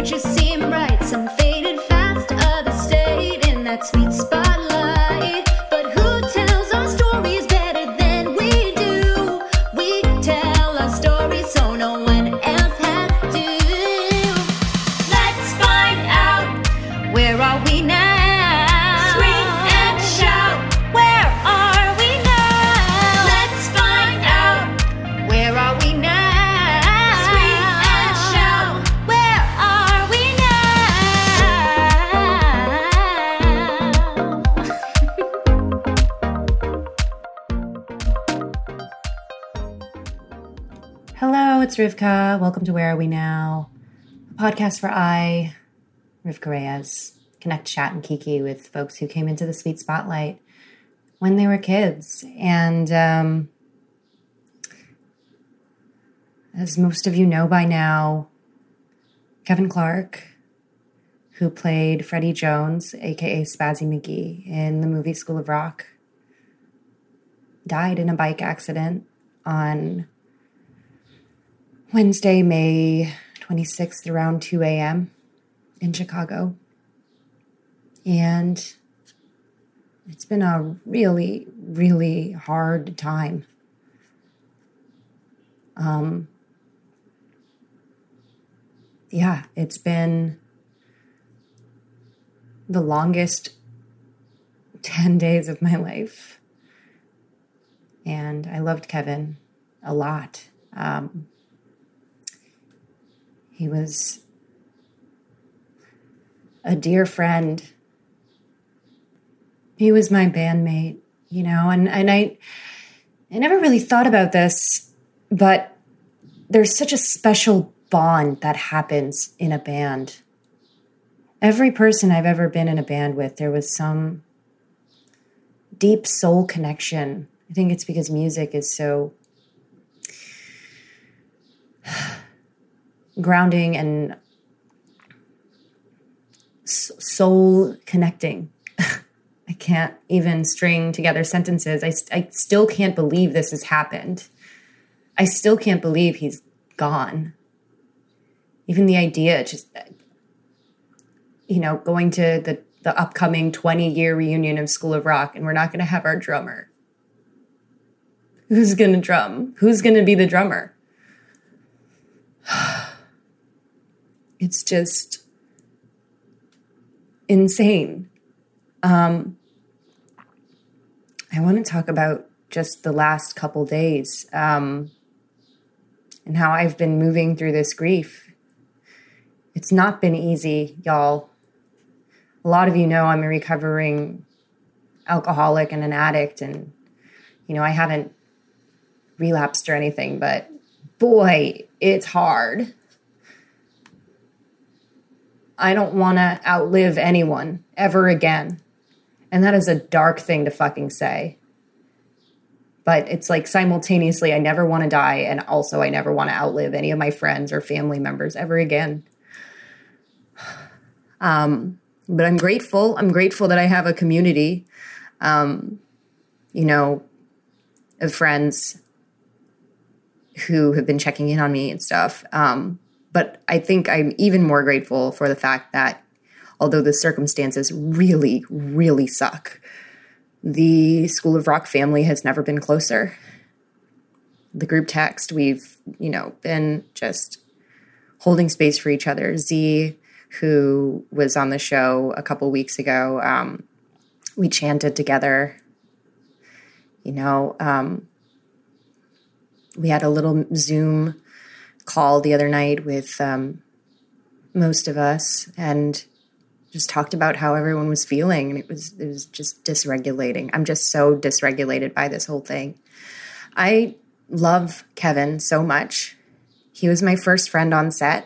future seem bright. Some faded fast, others stayed in that sweet spotlight. But who tells our stories better than we do? We tell our stories so no one else has to. Let's find out, where are we now? Scream and shout, where are we now? Let's find out, where are we now? Scream and shout, where are we now? Hello, it's Rivka. Welcome to Where Are We Now? A podcast where I, Rivka Reyes, connect, chat, and kiki with folks who came into the sweet spotlight when they were kids. And as most of you know by now, Kevin Clark, who played Freddie Jones, aka Spazzy McGee, in the movie School of Rock, died in a bike accident on Wednesday, May 26th, around 2 a.m. in Chicago. And it's been a really, really hard time. It's been the longest 10 days of my life. And I loved Kevin a lot. He was a dear friend. He was my bandmate, and I never really thought about this, but there's such a special bond that happens in a band. Every person I've ever been in a band with, there was some deep soul connection. I think it's because music is so grounding and soul connecting. I can't even string together sentences. I still can't believe this has happened. I still can't believe he's gone. Even the idea, just, going to the upcoming 20-year reunion of School of Rock, and we're not going to have our drummer. Who's going to drum? Who's going to be the drummer? It's just insane. I want to talk about just the last couple days and how I've been moving through this grief. It's not been easy, y'all. A lot of you know I'm a recovering alcoholic and an addict, and, I haven't relapsed or anything, but boy, it's hard. I don't want to outlive anyone ever again. And that is a dark thing to fucking say. But it's like simultaneously, I never want to die. And also I never want to outlive any of my friends or family members ever again. But I'm grateful. I'm grateful that I have a community, of friends who have been checking in on me and stuff. But I think I'm even more grateful for the fact that although the circumstances really, really suck, the School of Rock family has never been closer. The group text, we've, been just holding space for each other. Z, who was on the show a couple weeks ago, we chanted together. We had a little Zoom call the other night with most of us and just talked about how everyone was feeling, and it was just dysregulating. I'm just so dysregulated by this whole thing. I love Kevin so much. He was my first friend on set.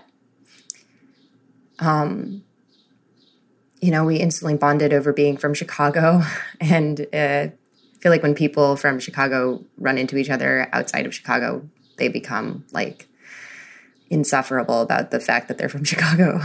We instantly bonded over being from Chicago, and I feel like when people from Chicago run into each other outside of Chicago, they become like insufferable about the fact that they're from Chicago.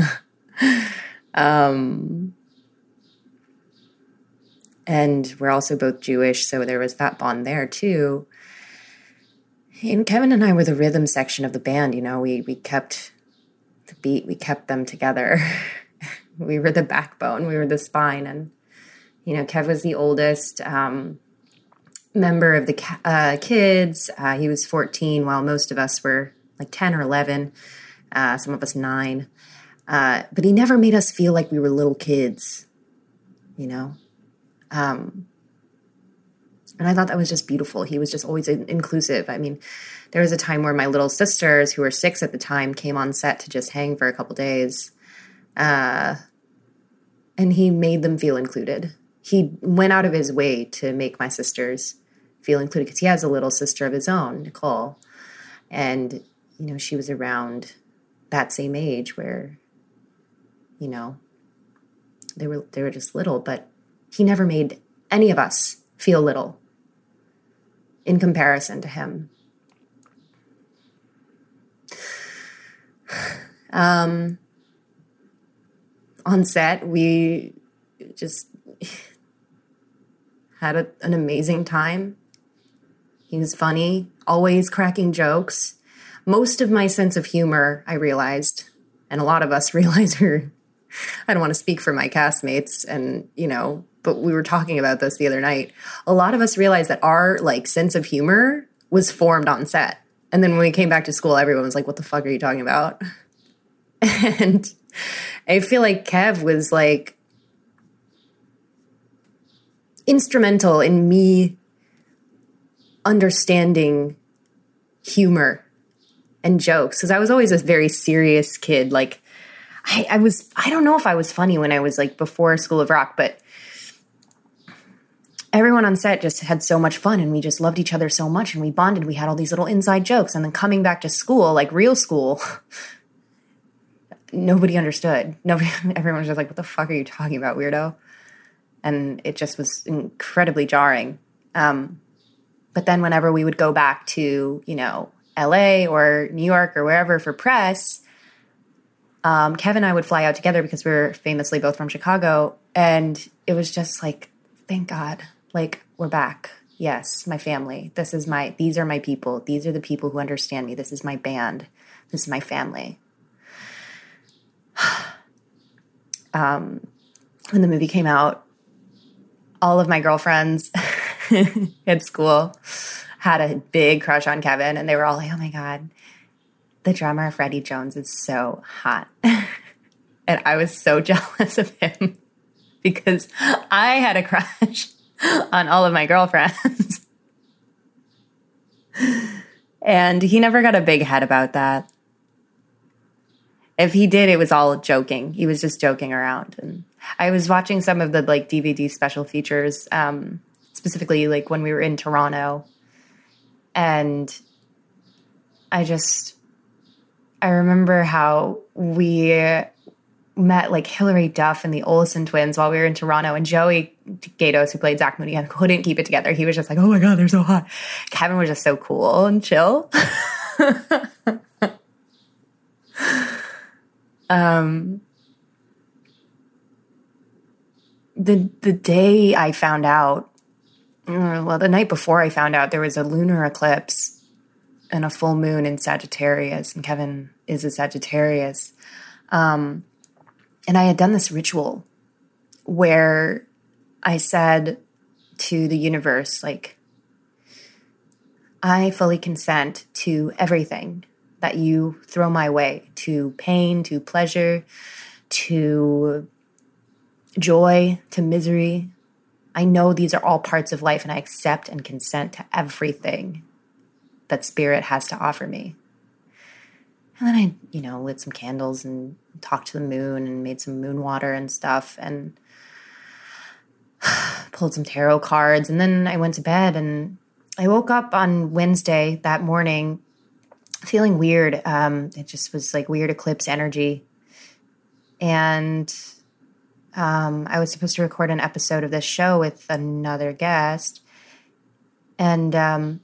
And we're also both Jewish, so there was that bond there too. And Kevin and I were the rhythm section of the band. We kept the beat. We kept them together. We were the backbone. We were the spine. And, you know, Kev was the oldest member of the kids. He was 14, while most of us were like 10 or 11. Some of us 9. But he never made us feel like we were little kids, you know? And I thought that was just beautiful. He was just always inclusive. I mean, there was a time where my little sisters, who were 6 at the time, came on set to just hang for a couple days. And he made them feel included. He went out of his way to make my sisters feel included because he has a little sister of his own, Nicole. And, you know, she was around that same age where, you know, they were just little, but he never made any of us feel little in comparison to him. On set, we just had an amazing time. He was funny, always cracking jokes. Most of my sense of humor, I realized, and a lot of us realized I don't want to speak for my castmates and, you know, but we were talking about this the other night. A lot of us realized that our, like, sense of humor was formed on set. And then when we came back to school, everyone was like, what the fuck are you talking about? And I feel like Kev was, like, instrumental in me understanding humor and jokes. Because I was always a very serious kid. Like, I don't know if I was funny when I was, like, before School of Rock, but everyone on set just had so much fun and we just loved each other so much and we bonded. We had all these little inside jokes. And then coming back to school, like real school, nobody understood. Everyone was just like, what the fuck are you talking about, weirdo? And it just was incredibly jarring. But then whenever we would go back to, you know, LA or New York or wherever for press, Kev and I would fly out together because we were famously both from Chicago. And it was just like, thank God, like, we're back. Yes, my family. These are my people. These are the people who understand me. This is my band. This is my family. When the movie came out, all of my girlfriends at school had a big crush on Kevin, and they were all like, oh my God, the drummer, Freddie Jones, is so hot. And I was so jealous of him because I had a crush on all of my girlfriends. And he never got a big head about that. If he did, it was all joking. He was just joking around. And I was watching some of the, like, DVD special features, specifically, like, when we were in Toronto. And I remember how we met, like, Hilary Duff and the Olsen twins while we were in Toronto, and Joey Gatos, who played Zach Moody, couldn't keep it together. He was just like, oh my God, they're so hot. Kevin was just so cool and chill. The day I found out, the night before I found out, there was a lunar eclipse and a full moon in Sagittarius, and Kevin is a Sagittarius. And I had done this ritual where I said to the universe, like, I fully consent to everything that you throw my way, to pain, to pleasure, to joy, to misery. I know these are all parts of life, and I accept and consent to everything that spirit has to offer me. And then I, you know, lit some candles and talked to the moon and made some moon water and stuff and pulled some tarot cards. And then I went to bed, and I woke up on Wednesday that morning feeling weird. It just was like weird eclipse energy. And I was supposed to record an episode of this show with another guest. And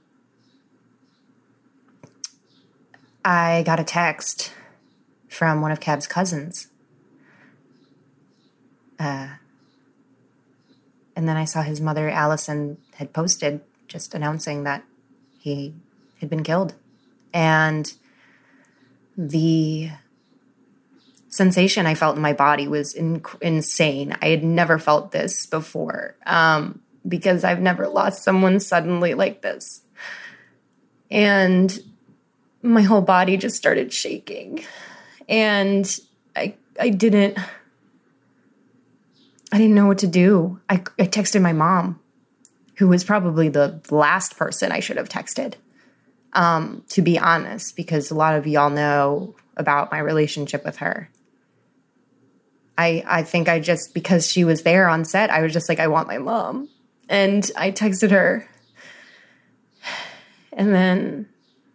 I got a text from one of Kev's cousins. And then I saw his mother, Allison, had posted just announcing that he had been killed. And the sensation I felt in my body was insane. I had never felt this before because I've never lost someone suddenly like this. And my whole body just started shaking. And I didn't know what to do. I texted my mom, who was probably the last person I should have texted, to be honest, because a lot of y'all know about my relationship with her. I think because she was there on set, I was just like, I want my mom. And I texted her. And then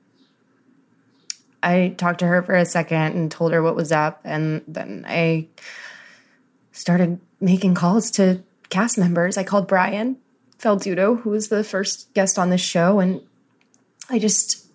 I talked to her for a second and told her what was up. And then I started making calls to cast members. I called Brian Falduto, who was the first guest on this show. And I've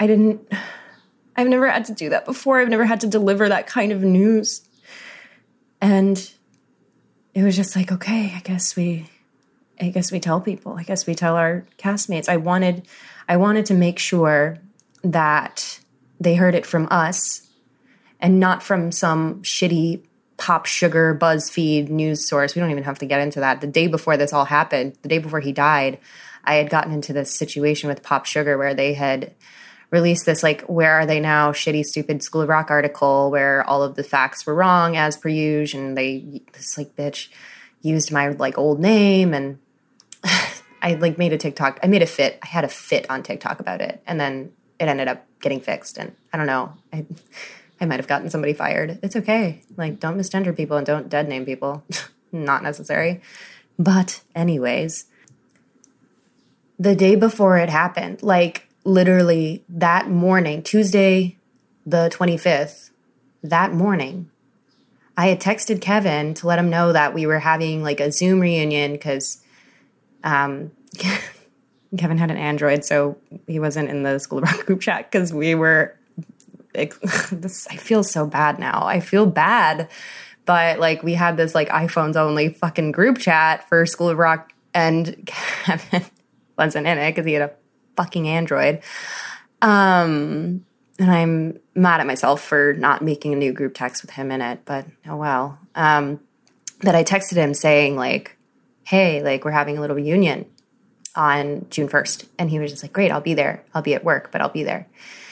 never had to do that before. I've never had to deliver that kind of news. And it was just like, okay, I guess we tell people. I guess we tell our castmates. I wanted to make sure that they heard it from us and not from some shitty Pop Sugar BuzzFeed news source. We don't even have to get into that. The day before this all happened, the day before he died, I had gotten into this situation with Pop Sugar where they had released this, like, where are they now, shitty, stupid School of Rock article where all of the facts were wrong as per usual, and this, like, bitch used my, like, old name, and I, like, made a TikTok. I made a fit. I had a fit on TikTok about it, and then it ended up getting fixed, and I don't know. I might have gotten somebody fired. It's okay. Like, don't misgender people and don't dead name people. Not necessary. But anyways, the day before it happened, like, literally that morning, Tuesday the 25th, that morning, I had texted Kevin to let him know that we were having, like, a Zoom reunion because Kevin had an Android, so he wasn't in the School of Rock group chat because we were I feel so bad now. I feel bad. But, like, we had this, like, iPhones only fucking group chat for School of Rock, and Kevin wasn't in it because he had a fucking Android. And I'm mad at myself for not making a new group text with him in it, but oh well. But I texted him saying, like, hey, like, we're having a little reunion on June 1st. And he was just like, great, I'll be there. I'll be at work, but I'll be there.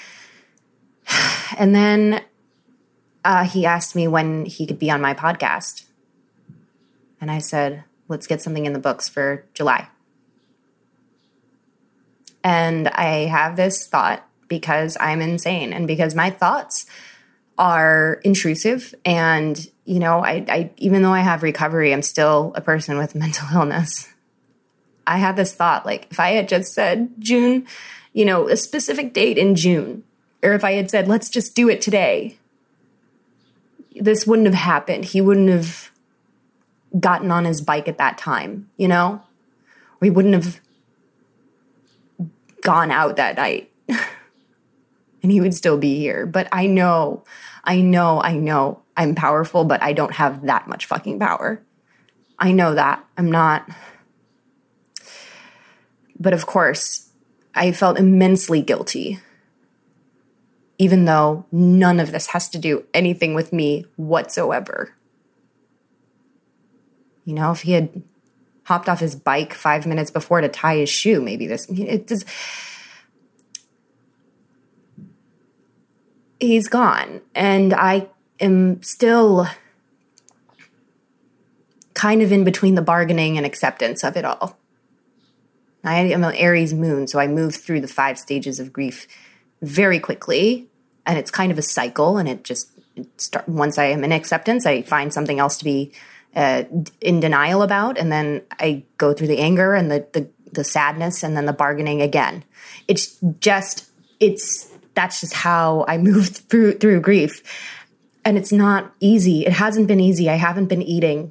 And then he asked me when he could be on my podcast. And I said, let's get something in the books for July. And I have this thought because I'm insane and because my thoughts are intrusive. And, you know, I even though I have recovery, I'm still a person with mental illness. I had this thought, like, if I had just said June, you know, a specific date in June, or if I had said, let's just do it today, this wouldn't have happened. He wouldn't have gotten on his bike at that time, you know? Or he wouldn't have gone out that night. And he would still be here. But I know I'm powerful, but I don't have that much fucking power. I know that. I'm not. But of course, I felt immensely guilty, even though none of this has to do anything with me whatsoever. You know, if he had hopped off his bike 5 minutes before to tie his shoe, maybe he's gone. And I am still kind of in between the bargaining and acceptance of it all. I am an Aries moon, so I move through the 5 stages of grief very quickly, and it's kind of a cycle, and once I am in acceptance, I find something else to be in denial about, and then I go through the anger and the sadness and then the bargaining again. That's just how I move through grief. And it's not easy. It hasn't been easy. I haven't been eating.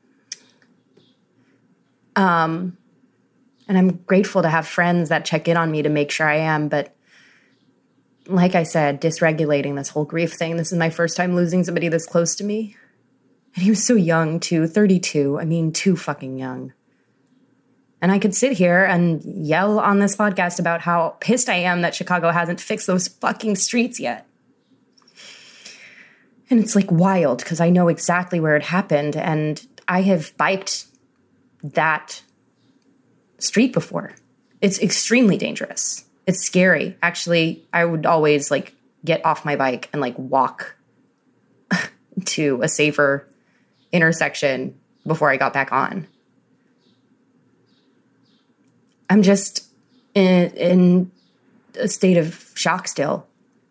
And I'm grateful to have friends that check in on me to make sure I am. But like I said, dysregulating this whole grief thing. This is my first time losing somebody this close to me. And he was so young, too. 32. I mean, too fucking young. And I could sit here and yell on this podcast about how pissed I am that Chicago hasn't fixed those fucking streets yet. And it's like wild because I know exactly where it happened, and I have biked that street before. It's extremely dangerous. It's scary. Actually, I would always like get off my bike and like walk to a safer intersection before I got back on. I'm just in a state of shock still.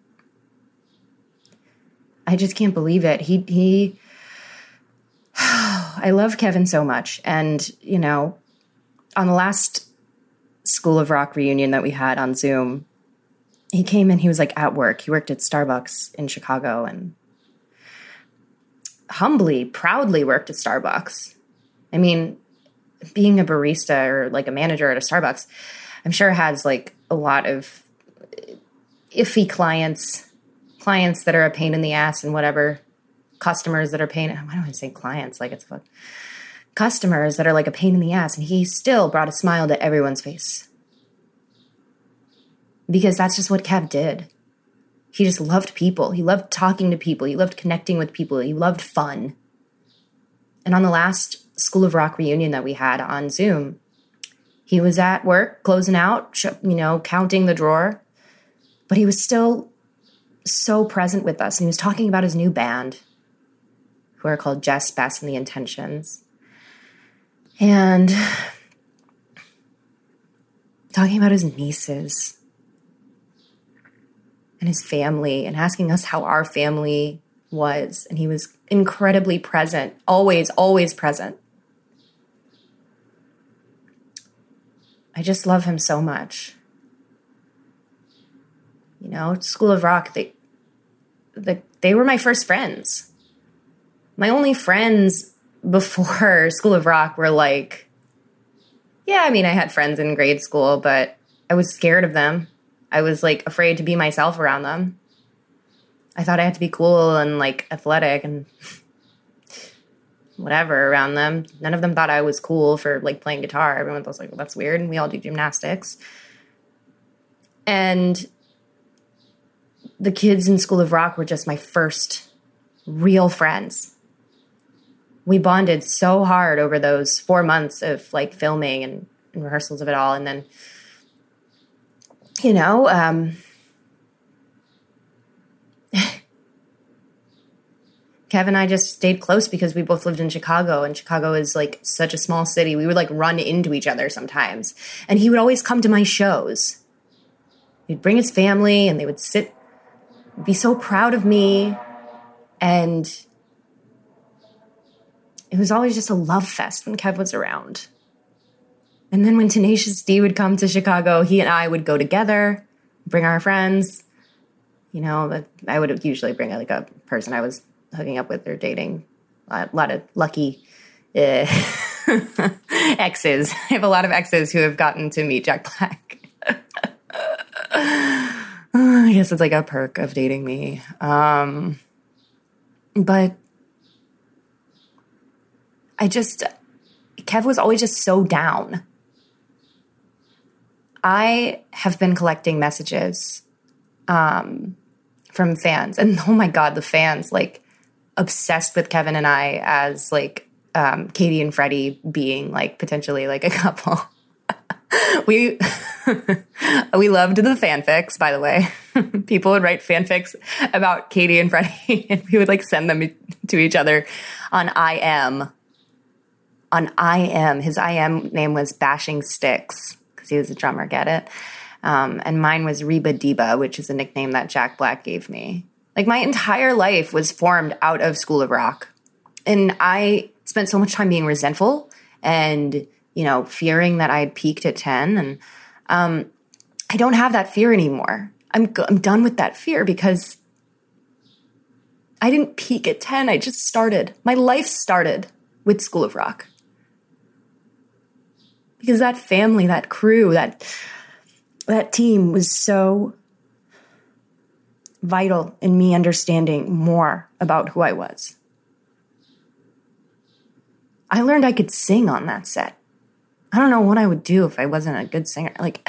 I just can't believe it. I love Kevin so much. And, you know, on the last School of Rock reunion that we had on Zoom, he came in, he was like at work. He worked at Starbucks in Chicago and humbly, proudly worked at Starbucks. I mean, being a barista or like a manager at a Starbucks, I'm sure has like a lot of iffy clients that are a pain in the ass and whatever, customers that are why don't I say clients like it's customers that are like a pain in the ass, and he still brought a smile to everyone's face. Because that's just what Kev did. He just loved people. He loved talking to people. He loved connecting with people. He loved fun. And on the last School of Rock reunion that we had on Zoom, he was at work, closing out, you know, counting the drawer, but he was still so present with us. And he was talking about his new band, who are called Jess, Bess, and the Intentions. And talking about his nieces and his family and asking us how our family was. And he was incredibly present, always, always present. I just love him so much. You know, School of Rock, they were my first friends. My only friends before School of Rock were like, yeah, I mean, I had friends in grade school, but I was scared of them. I was like afraid to be myself around them. I thought I had to be cool and like athletic and whatever around them. None of them thought I was cool for like playing guitar. Everyone was like, well, that's weird. And we all do gymnastics. And the kids in School of Rock were just my first real friends. We bonded so hard over those 4 months of like filming and rehearsals of it all. And then, you know, Kev and I just stayed close because we both lived in Chicago, and Chicago is like such a small city. We would like run into each other sometimes. And he would always come to my shows. He'd bring his family and they would be so proud of me. And it was always just a love fest when Kev was around. And then when Tenacious D would come to Chicago, he and I would go together, bring our friends. You know, I would usually bring like a person I was hooking up with or dating. A lot of lucky exes. I have a lot of exes who have gotten to meet Jack Black. I guess it's like a perk of dating me. But Kev was always just so down. I have been collecting messages from fans, and oh my God, the fans like obsessed with Kevin and I as like Katie and Freddie being like potentially like a couple. We loved the fanfics, by the way. People would write fanfics about Katie and Freddie, and we would like send them to each other on IM. On IM, his IM name was Bashing Sticks because he was a drummer. Get it? And mine was Reba Diba, which is a nickname that Jack Black gave me. Like my entire life was formed out of School of Rock, and I spent so much time being resentful and, you know, fearing that I had peaked at 10. And I don't have that fear anymore. I'm done with that fear because I didn't peak at 10. I just started. My life started with School of Rock. Because that family, that crew, that team was so vital in me understanding more about who I was. I learned I could sing on that set. I don't know what I would do if I wasn't a good singer. Like,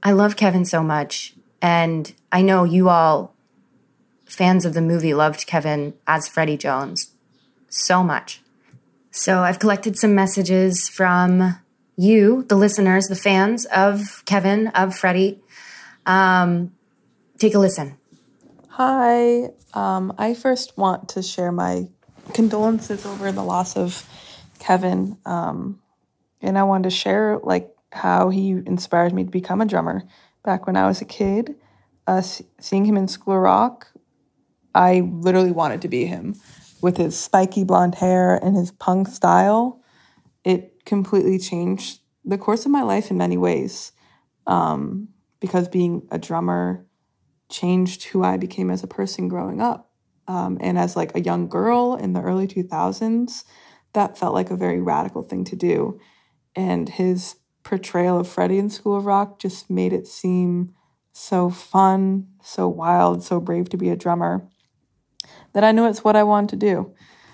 I love Kevin so much, and I know you all, fans of the movie, loved Kevin as Freddie Jones so much. So I've collected some messages from you, the listeners, the fans of Kevin, of Freddie. Take a listen. Hi. I first want to share my condolences over the loss of Kevin. And I wanted to share how he inspired me to become a drummer. Back when I was a kid, seeing him in School of Rock, I literally wanted to be him. With his spiky blonde hair and his punk style, it completely changed the course of my life in many ways. Because being a drummer changed who I became as a person growing up. And as a young girl in the early 2000s, that felt like a very radical thing to do. And his portrayal of Freddie in School of Rock just made it seem so fun, so wild, so brave to be a drummer, that I knew it's what I wanted to do.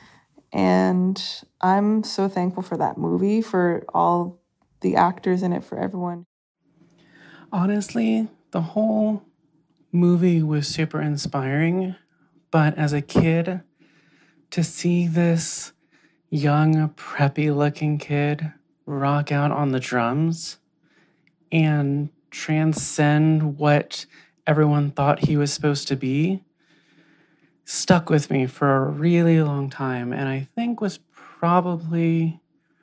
And I'm so thankful for that movie, for all the actors in it, for everyone. Honestly, the whole movie was super inspiring, but as a kid, to see this young, preppy-looking kid rock out on the drums and transcend what everyone thought he was supposed to be stuck with me for a really long time, and I think was probably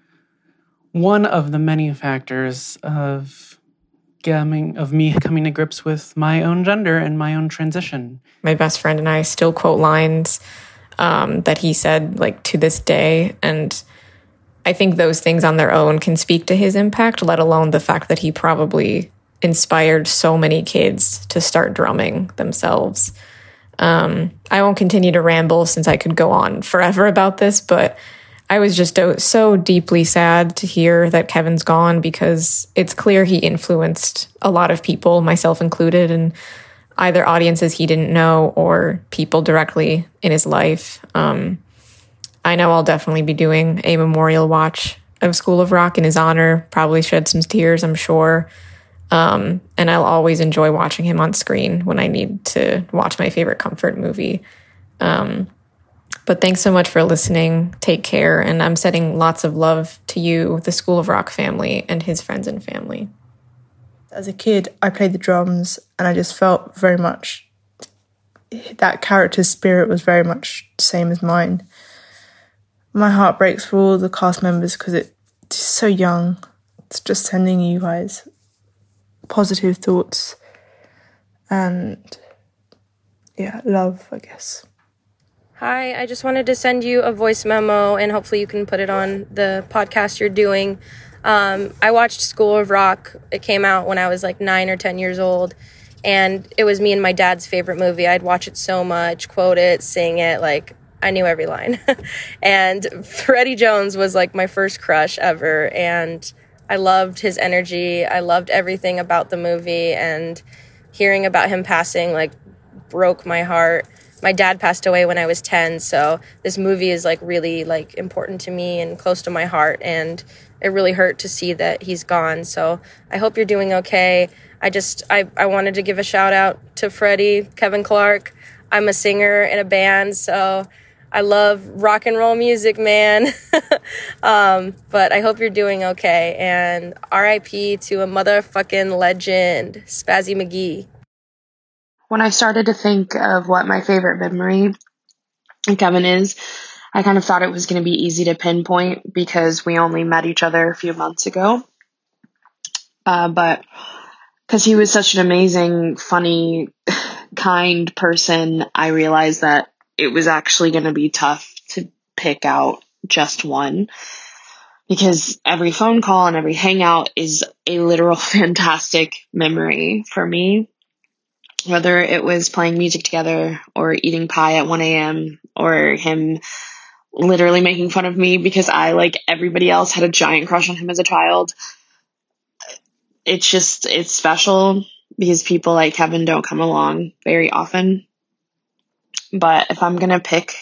one of the many factors of me coming to grips with my own gender and my own transition. My best friend and I still quote lines that he said to this day, and I think those things on their own can speak to his impact, let alone the fact that he probably inspired so many kids to start drumming themselves. I won't continue to ramble since I could go on forever about this, but I was just so deeply sad to hear that Kevin's gone, because it's clear he influenced a lot of people, myself included, and either audiences he didn't know or people directly in his life. I know I'll definitely be doing a memorial watch of School of Rock in his honor, probably shed some tears, I'm sure. And I'll always enjoy watching him on screen when I need to watch my favorite comfort movie. But thanks so much for listening. Take care. And I'm sending lots of love to you, the School of Rock family, and his friends and family. As a kid, I played the drums, and I just felt very much that character's spirit was very much the same as mine. My heart breaks for all the cast members because it's so young. It's just sending you guys positive thoughts and love, I guess. Hi, I just wanted to send you a voice memo, and hopefully you can put it on the podcast you're doing. I watched School of Rock. It came out when I was 9 or 10 years old, and it was me and my dad's favorite movie. I'd watch it so much, quote it, sing it, I knew every line. And Freddie Jones was my first crush ever, and I loved his energy. I loved everything about the movie, and hearing about him passing broke my heart. My dad passed away when I was 10, so this movie is really important to me and close to my heart, and it really hurt to see that he's gone. So I hope you're doing okay. I wanted to give a shout out to Freddie, Kevin Clark. I'm a singer in a band, so I love rock and roll music, man. But I hope you're doing okay, and RIP to a motherfucking legend, Spazzy McGee. When I started to think of what my favorite memory of Kevin is, I kind of thought it was going to be easy to pinpoint because we only met each other a few months ago. But because he was such an amazing, funny, kind person, I realized that it was actually going to be tough to pick out just one, because every phone call and every hangout is a literal fantastic memory for me. Whether it was playing music together or eating pie at 1 a.m. or him literally making fun of me because I, like everybody else, had a giant crush on him as a child. It's special because people like Kevin don't come along very often. But if I'm going to pick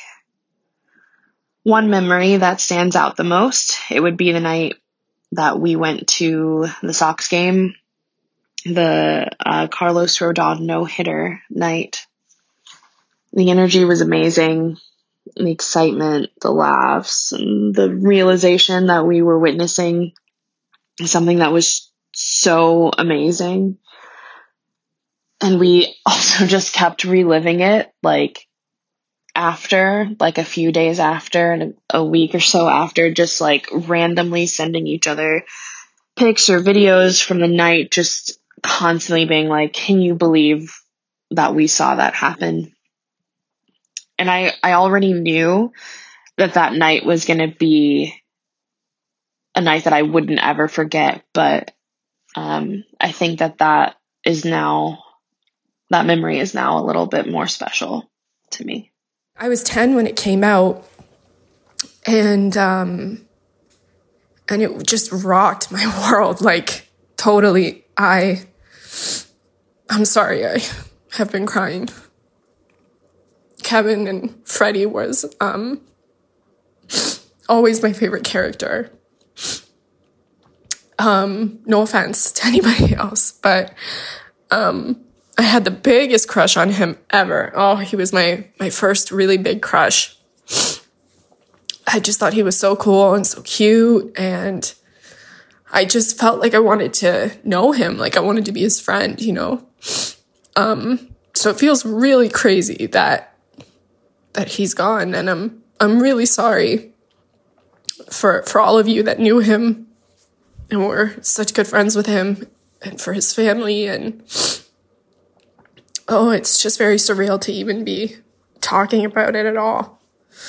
one memory that stands out the most, it would be the night that we went to the Sox game. the Carlos Rodon no-hitter night. The energy was amazing. The excitement, the laughs, and the realization that we were witnessing something that was so amazing. And we also just kept reliving it, like after, like a few days after and a week or so after, just like randomly sending each other pics or videos from the night, just constantly being like, can you believe that we saw that happen? And I already knew that night was going to be a night that I wouldn't ever forget. But I think that memory is now a little bit more special to me. I was 10 when it came out, and it just rocked my world, like, totally. I'm sorry, I have been crying. Kevin and Freddie was always my favorite character. No offense to anybody else, but I had the biggest crush on him ever. Oh, he was my first really big crush. I just thought he was so cool and so cute, and I just felt like I wanted to know him, like I wanted to be his friend, you know? So it feels really crazy that he's gone, and I'm really sorry for all of you that knew him and were such good friends with him, and for his family, and oh, it's just very surreal to even be talking about it at all.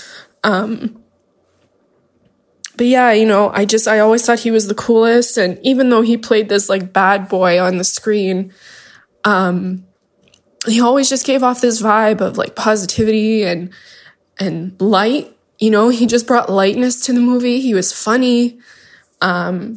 But yeah, you know, I always thought he was the coolest, and even though he played this like bad boy on the screen, he always just gave off this vibe of like positivity and light. You know, he just brought lightness to the movie. He was funny. I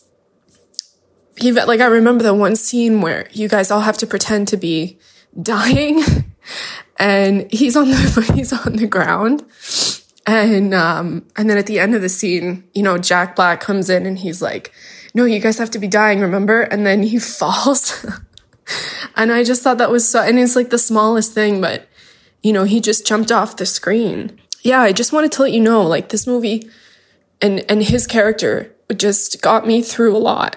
remember the one scene where you guys all have to pretend to be dying, and he's on the ground, and then at the end of the scene, you know, Jack Black comes in and he's like, "No, you guys have to be dying, remember?" And then he falls. And I just thought that was so, and it's like the smallest thing, but you know, he just jumped off the screen. Yeah, I just wanted to let you know, like, this movie and his character just got me through a lot.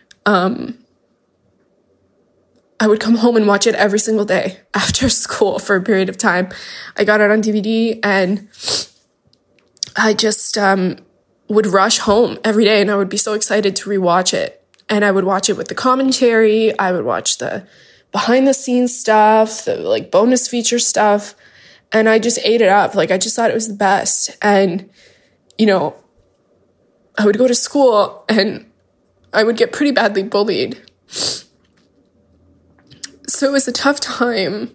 I would come home and watch it every single day after school for a period of time. I got it on DVD, and I just would rush home every day, and I would be so excited to rewatch it. And I would watch it with the commentary. I would watch the behind the scenes stuff, the like bonus feature stuff. And I just ate it up. Like, I just thought it was the best. And, you know, I would go to school and I would get pretty badly bullied. So it was a tough time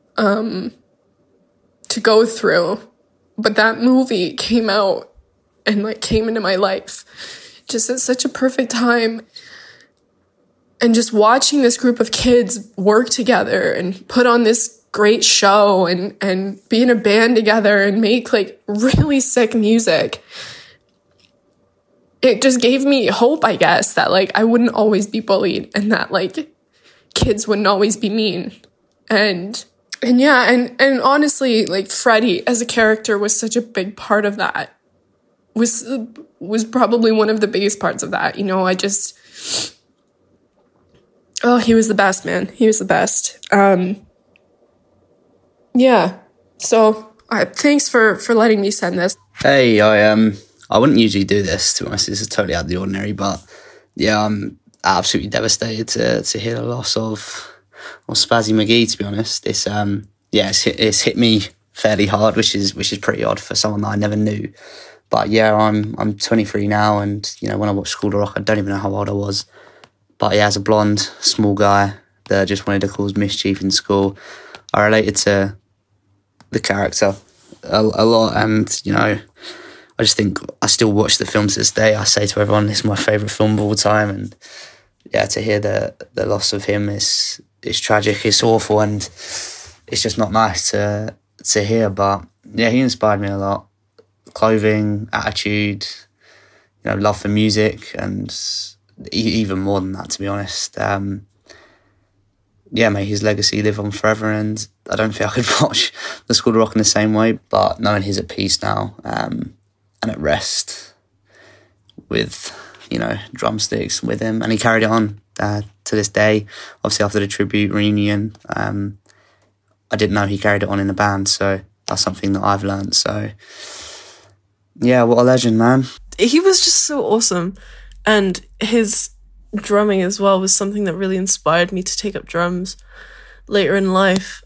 to go through. But that movie came out and like came into my life just at such a perfect time. And just watching this group of kids work together and put on this great show and be in a band together and make like really sick music, it just gave me hope, I guess, that like I wouldn't always be bullied and that like kids wouldn't always be mean. And yeah, and honestly, like Freddie as a character was such a big part of that. Was probably one of the biggest parts of that. You know, oh, he was the best, man. He was the best. Yeah. So thanks for letting me send this. Hey, I wouldn't usually do this, to be honest. This is totally out of the ordinary, but yeah, I'm absolutely devastated to hear the loss of Spazzy McGee, to be honest. It's hit me fairly hard, which is pretty odd for someone that I never knew. But yeah, I'm 23 now, and you know, when I watched School of Rock, I don't even know how old I was. But yeah, as a blonde, small guy that just wanted to cause mischief in school, I related to the character a lot, and you know, I just think I still watch the film to this day. I say to everyone, this is my favourite film of all time, and yeah, to hear the loss of him is tragic, it's awful, and it's just not nice to hear. But yeah, he inspired me a lot. Clothing, attitude, you know, love for music, and even more than that, to be honest. yeah, may his legacy live on forever. And I don't think I could watch the School of Rock in the same way, but knowing he's at peace now and at rest with, drumsticks with him, and he carried it on to this day. Obviously, after the tribute reunion, I didn't know he carried it on in the band, so that's something that I've learned. So, yeah, what a legend, man. He was just so awesome. And his drumming as well was something that really inspired me to take up drums later in life.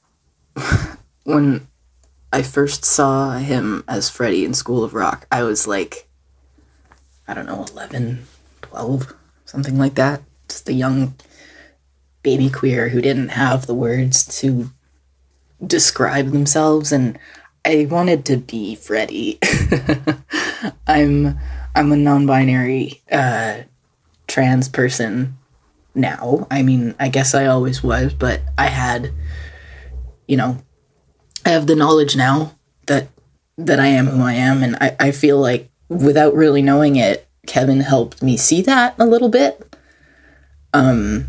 When I first saw him as Freddie in School of Rock, I was like, I don't know, 11, 12, something like that. Just a young baby queer who didn't have the words to describe themselves, and I wanted to be Freddie. I'm a non-binary trans person now. I mean, I guess I always was, but I had, I have the knowledge now that I am who I am, and I feel like without really knowing it, Kevin helped me see that a little bit. And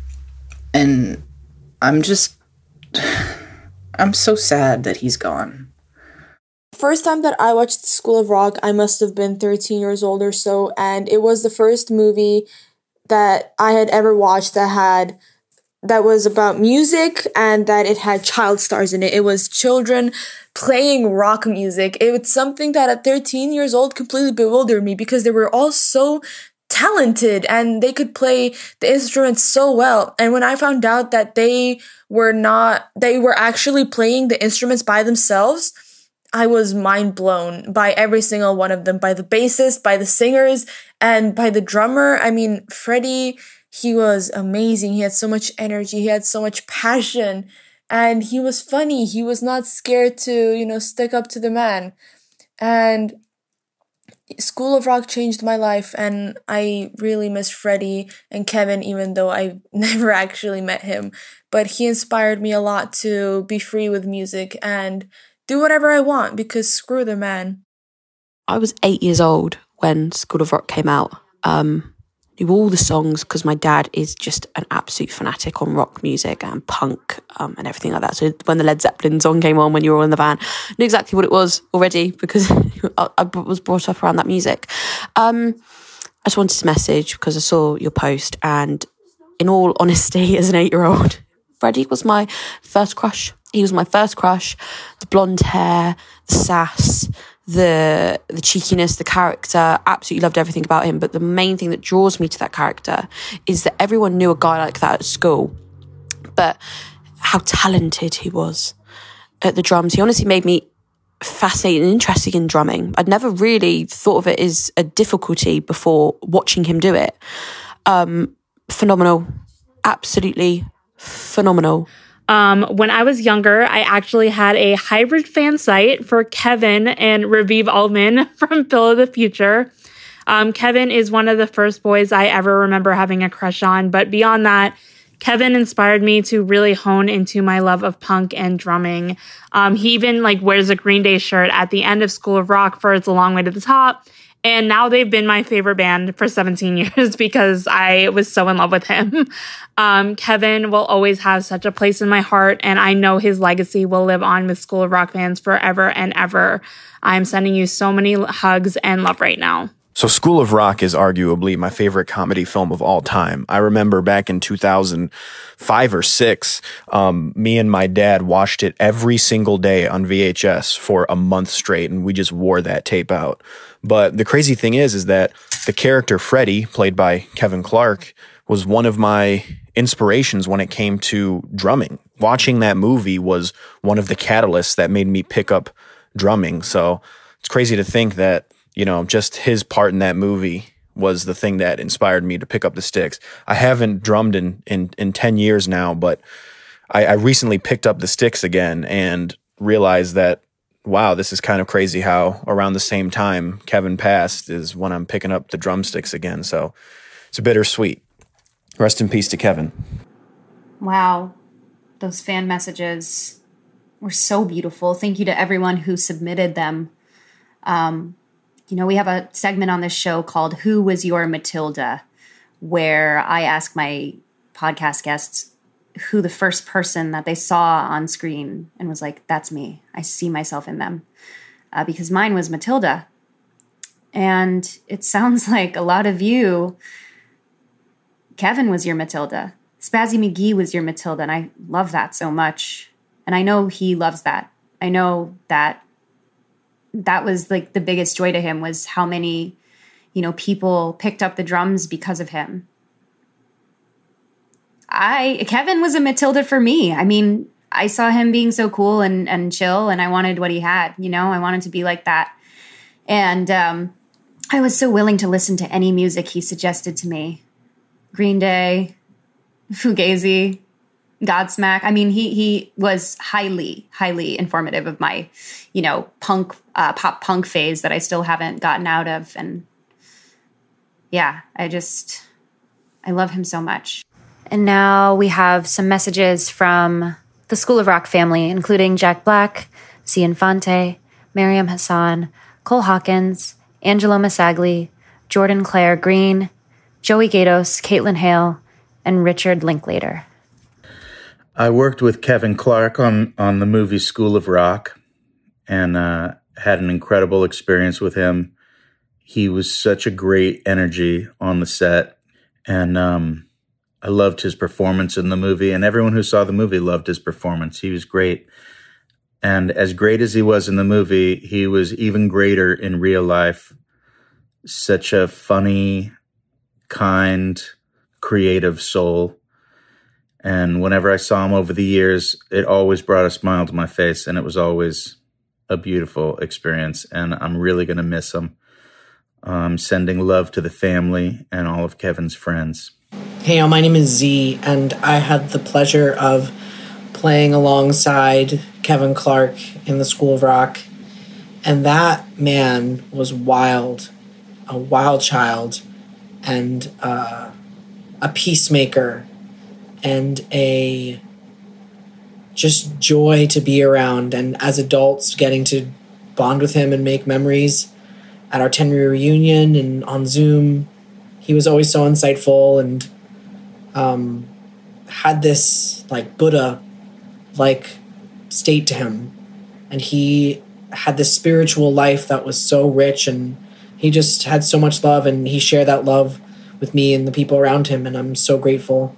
I'm so sad that he's gone. First time that I watched School of Rock, I must have been 13 years old or so, and it was the first movie that I had ever watched that was about music and that it had child stars in it. It was children playing rock music. It was something that at 13 years old completely bewildered me because they were all so talented and they could play the instruments so well. And when I found out that they were actually playing the instruments by themselves, I was mind blown by every single one of them, by the bassist, by the singers, and by the drummer. I mean, Freddie, he was amazing. He had so much energy. He had so much passion, and he was funny. He was not scared to, stick up to the man. And School of Rock changed my life, and I really miss Freddie and Kevin, even though I never actually met him. But he inspired me a lot to be free with music and do whatever I want, because screw the man. I was 8 years old when School of Rock came out. Knew all the songs because my dad is just an absolute fanatic on rock music and punk and everything like that. So when the Led Zeppelin song came on when you were all in the van, I knew exactly what it was already because I was brought up around that music. I just wanted to message because I saw your post, and in all honesty, as an 8-year-old, Freddie was my first crush. He was my first crush. The blonde hair, the sass, the cheekiness, the character, absolutely loved everything about him. But the main thing that draws me to that character is that everyone knew a guy like that at school, but how talented he was at the drums. He honestly made me fascinated and interested in drumming. I'd never really thought of it as a difficulty before watching him do it. Phenomenal. Absolutely phenomenal. When I was younger, I actually had a hybrid fan site for Kevin and Raviv Altman from Phil of the Future. Kevin is one of the first boys I ever remember having a crush on, but beyond that, Kevin inspired me to really hone into my love of punk and drumming. He even wears a Green Day shirt at the end of School of Rock for It's a Long Way to the Top. And now they've been my favorite band for 17 years because I was so in love with him. Kevin will always have such a place in my heart, and I know his legacy will live on with School of Rock fans forever and ever. I'm sending you so many hugs and love right now. So School of Rock is arguably my favorite comedy film of all time. I remember back in 2005 or 6, me and my dad watched it every single day on VHS for a month straight, and we just wore that tape out. But the crazy thing is that the character Freddie, played by Kevin Clark, was one of my inspirations when it came to drumming. Watching that movie was one of the catalysts that made me pick up drumming. So it's crazy to think that, just his part in that movie was the thing that inspired me to pick up the sticks. I haven't drummed in 10 years now, but I recently picked up the sticks again and realized that, wow, this is kind of crazy how around the same time Kevin passed is when I'm picking up the drumsticks again. So it's a bittersweet. Rest in peace to Kevin. Wow. Those fan messages were so beautiful. Thank you to everyone who submitted them. We have a segment on this show called Who Was Your Matilda, where I ask my podcast guests who the first person that they saw on screen and was like, that's me. I see myself in them. Because mine was Matilda. And it sounds like a lot of you, Kevin was your Matilda. Spazzy McGee was your Matilda. And I love that so much. And I know he loves that. I know that was like the biggest joy to him, was how many, people picked up the drums because of him. Kevin was a Matilda for me. I mean, I saw him being so cool and chill, and I wanted what he had, I wanted to be like that. And I was so willing to listen to any music he suggested to me. Green Day, Fugazi, Godsmack. I mean, he was highly, highly informative of my, pop punk phase that I still haven't gotten out of. And yeah, I love him so much. And now we have some messages from the School of Rock family, including Jack Black, C. Infante, Miriam Hassan, Cole Hawkins, Angelo Masagli, Jordan Claire Green, Joey Gatos, Caitlin Hale, and Richard Linklater. I worked with Kevin Clark on the movie School of Rock, and had an incredible experience with him. He was such a great energy on the set, and I loved his performance in the movie, and everyone who saw the movie loved his performance. He was great. And as great as he was in the movie, he was even greater in real life. Such a funny, kind, creative soul. And whenever I saw him over the years, it always brought a smile to my face, and it was always a beautiful experience. And I'm really going to miss him. I'm sending love to the family and all of Kevin's friends. Hey, my name is Z, and I had the pleasure of playing alongside Kevin Clark in the School of Rock. And that man was wild, a wild child, and a peacemaker, and a just joy to be around. And as adults, getting to bond with him and make memories at our 10-year reunion and on Zoom, he was always so insightful and had this like Buddha-like state to him. And he had this spiritual life that was so rich, and he just had so much love, and he shared that love with me and the people around him. And I'm so grateful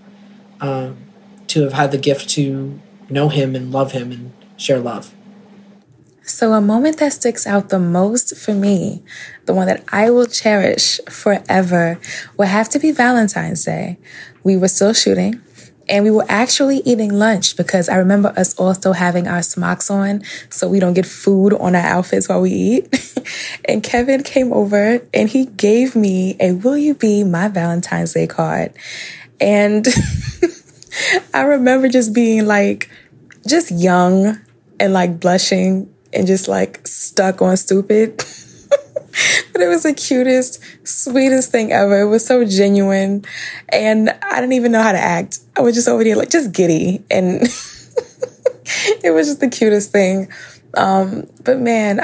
to have had the gift to know him and love him and share love. So a moment that sticks out the most for me, the one that I will cherish forever, will have to be Valentine's Day. We were still shooting, and we were actually eating lunch, because I remember us also having our smocks on so we don't get food on our outfits while we eat. And Kevin came over and he gave me a "Will You Be My Valentine's Day" card. And I remember just being like, just young and like blushing and just like stuck on stupid. But it was the cutest, sweetest thing ever. It was so genuine. And I didn't even know how to act. I was just over there like just giddy. And it was just the cutest thing. But man,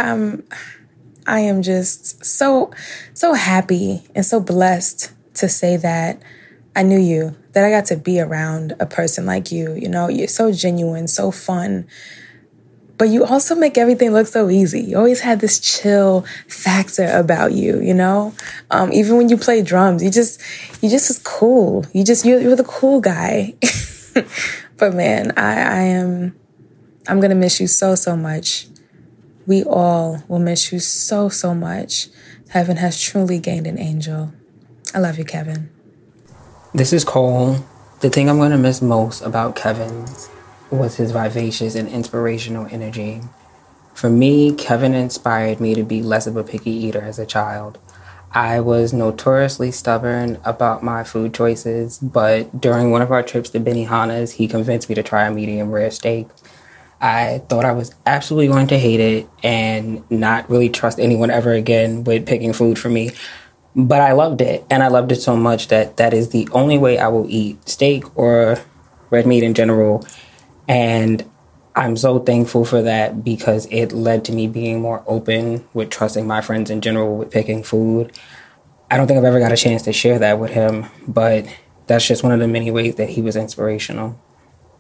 I am just so happy and so blessed to say that I knew you, that I got to be around a person like you. You're so genuine, so fun. But you also make everything look so easy. You always had this chill factor about you, even when you play drums, you just is cool. You're the cool guy. But man, I'm going to miss you so, so much. We all will miss you so, so much. Heaven has truly gained an angel. I love you, Kevin. This is Cole. The thing I'm going to miss most about Kevin was his vivacious and inspirational energy. For me, Kevin inspired me to be less of a picky eater as a child. I was notoriously stubborn about my food choices, but during one of our trips to Benihana's, he convinced me to try a medium rare steak. I thought I was absolutely going to hate it and not really trust anyone ever again with picking food for me. But I loved it, and I loved it so much that is the only way I will eat steak or red meat in general. And I'm so thankful for that, because it led to me being more open with trusting my friends in general with picking food. I don't think I've ever got a chance to share that with him, but that's just one of the many ways that he was inspirational.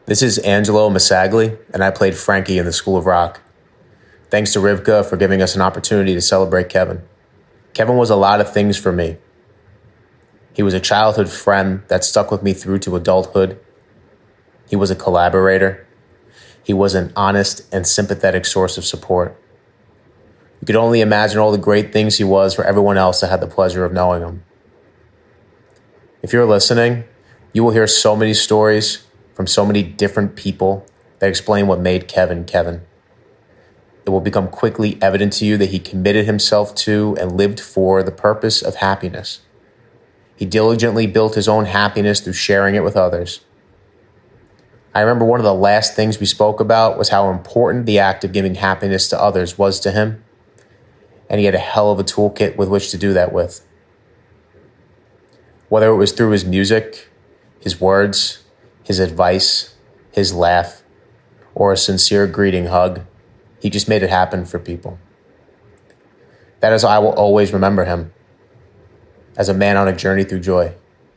This is Angelo Masagli, and I played Frankie in the School of Rock. Thanks to Rivka for giving us an opportunity to celebrate Kevin. Kevin was a lot of things for me. He was a childhood friend that stuck with me through to adulthood. He was a collaborator. He was an honest and sympathetic source of support. You could only imagine all the great things he was for everyone else that had the pleasure of knowing him. If you're listening, you will hear so many stories from so many different people that explain what made Kevin Kevin. It will become quickly evident to you that he committed himself to and lived for the purpose of happiness. He diligently built his own happiness through sharing it with others. I remember one of the last things we spoke about was how important the act of giving happiness to others was to him, and he had a hell of a toolkit with which to do that with. Whether it was through his music, his words, his advice, his laugh, or a sincere greeting hug, he just made it happen for people. That is how I will always remember him, as a man on a journey through joy.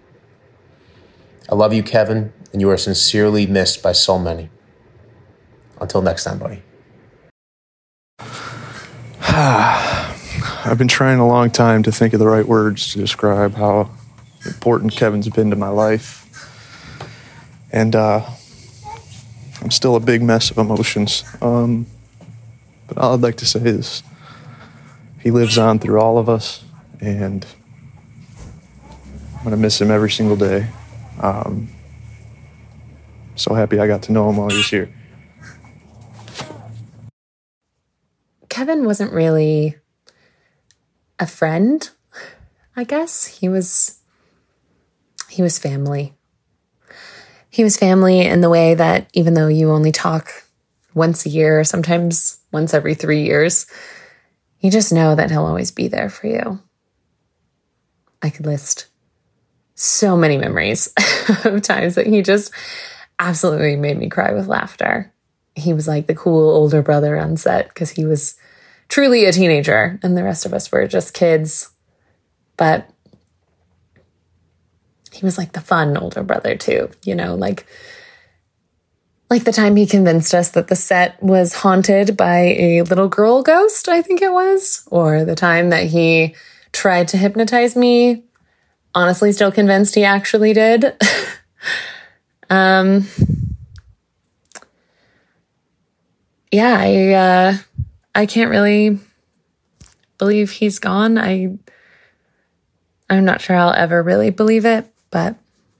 I love you, Kevin, and you are sincerely missed by so many. Until next time, buddy. I've been trying a long time to think of the right words to describe how important Kevin's been to my life. And I'm still a big mess of emotions. But all I'd like to say is he lives on through all of us, and I'm going to miss him every single day. So happy I got to know him while he was here. Kevin wasn't really a friend, I guess. He was family. He was family in the way that even though you only talk once a year, sometimes once every 3 years, you just know that he'll always be there for you. I could list so many memories of times that he just absolutely made me cry with laughter. He was like the cool older brother on set because he was truly a teenager and the rest of us were just kids. But he was like the fun older brother too, you know, like the time he convinced us that the set was haunted by a little girl ghost, I think it was, or the time that he tried to hypnotize me. Honestly, still convinced he actually did. Yeah, I can't really believe he's gone. I'm not sure I'll ever really believe it, but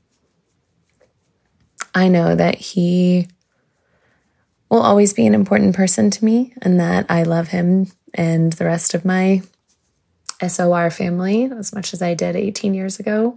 I know that he will always be an important person to me and that I love him and the rest of my SOR family as much as I did 18 years ago.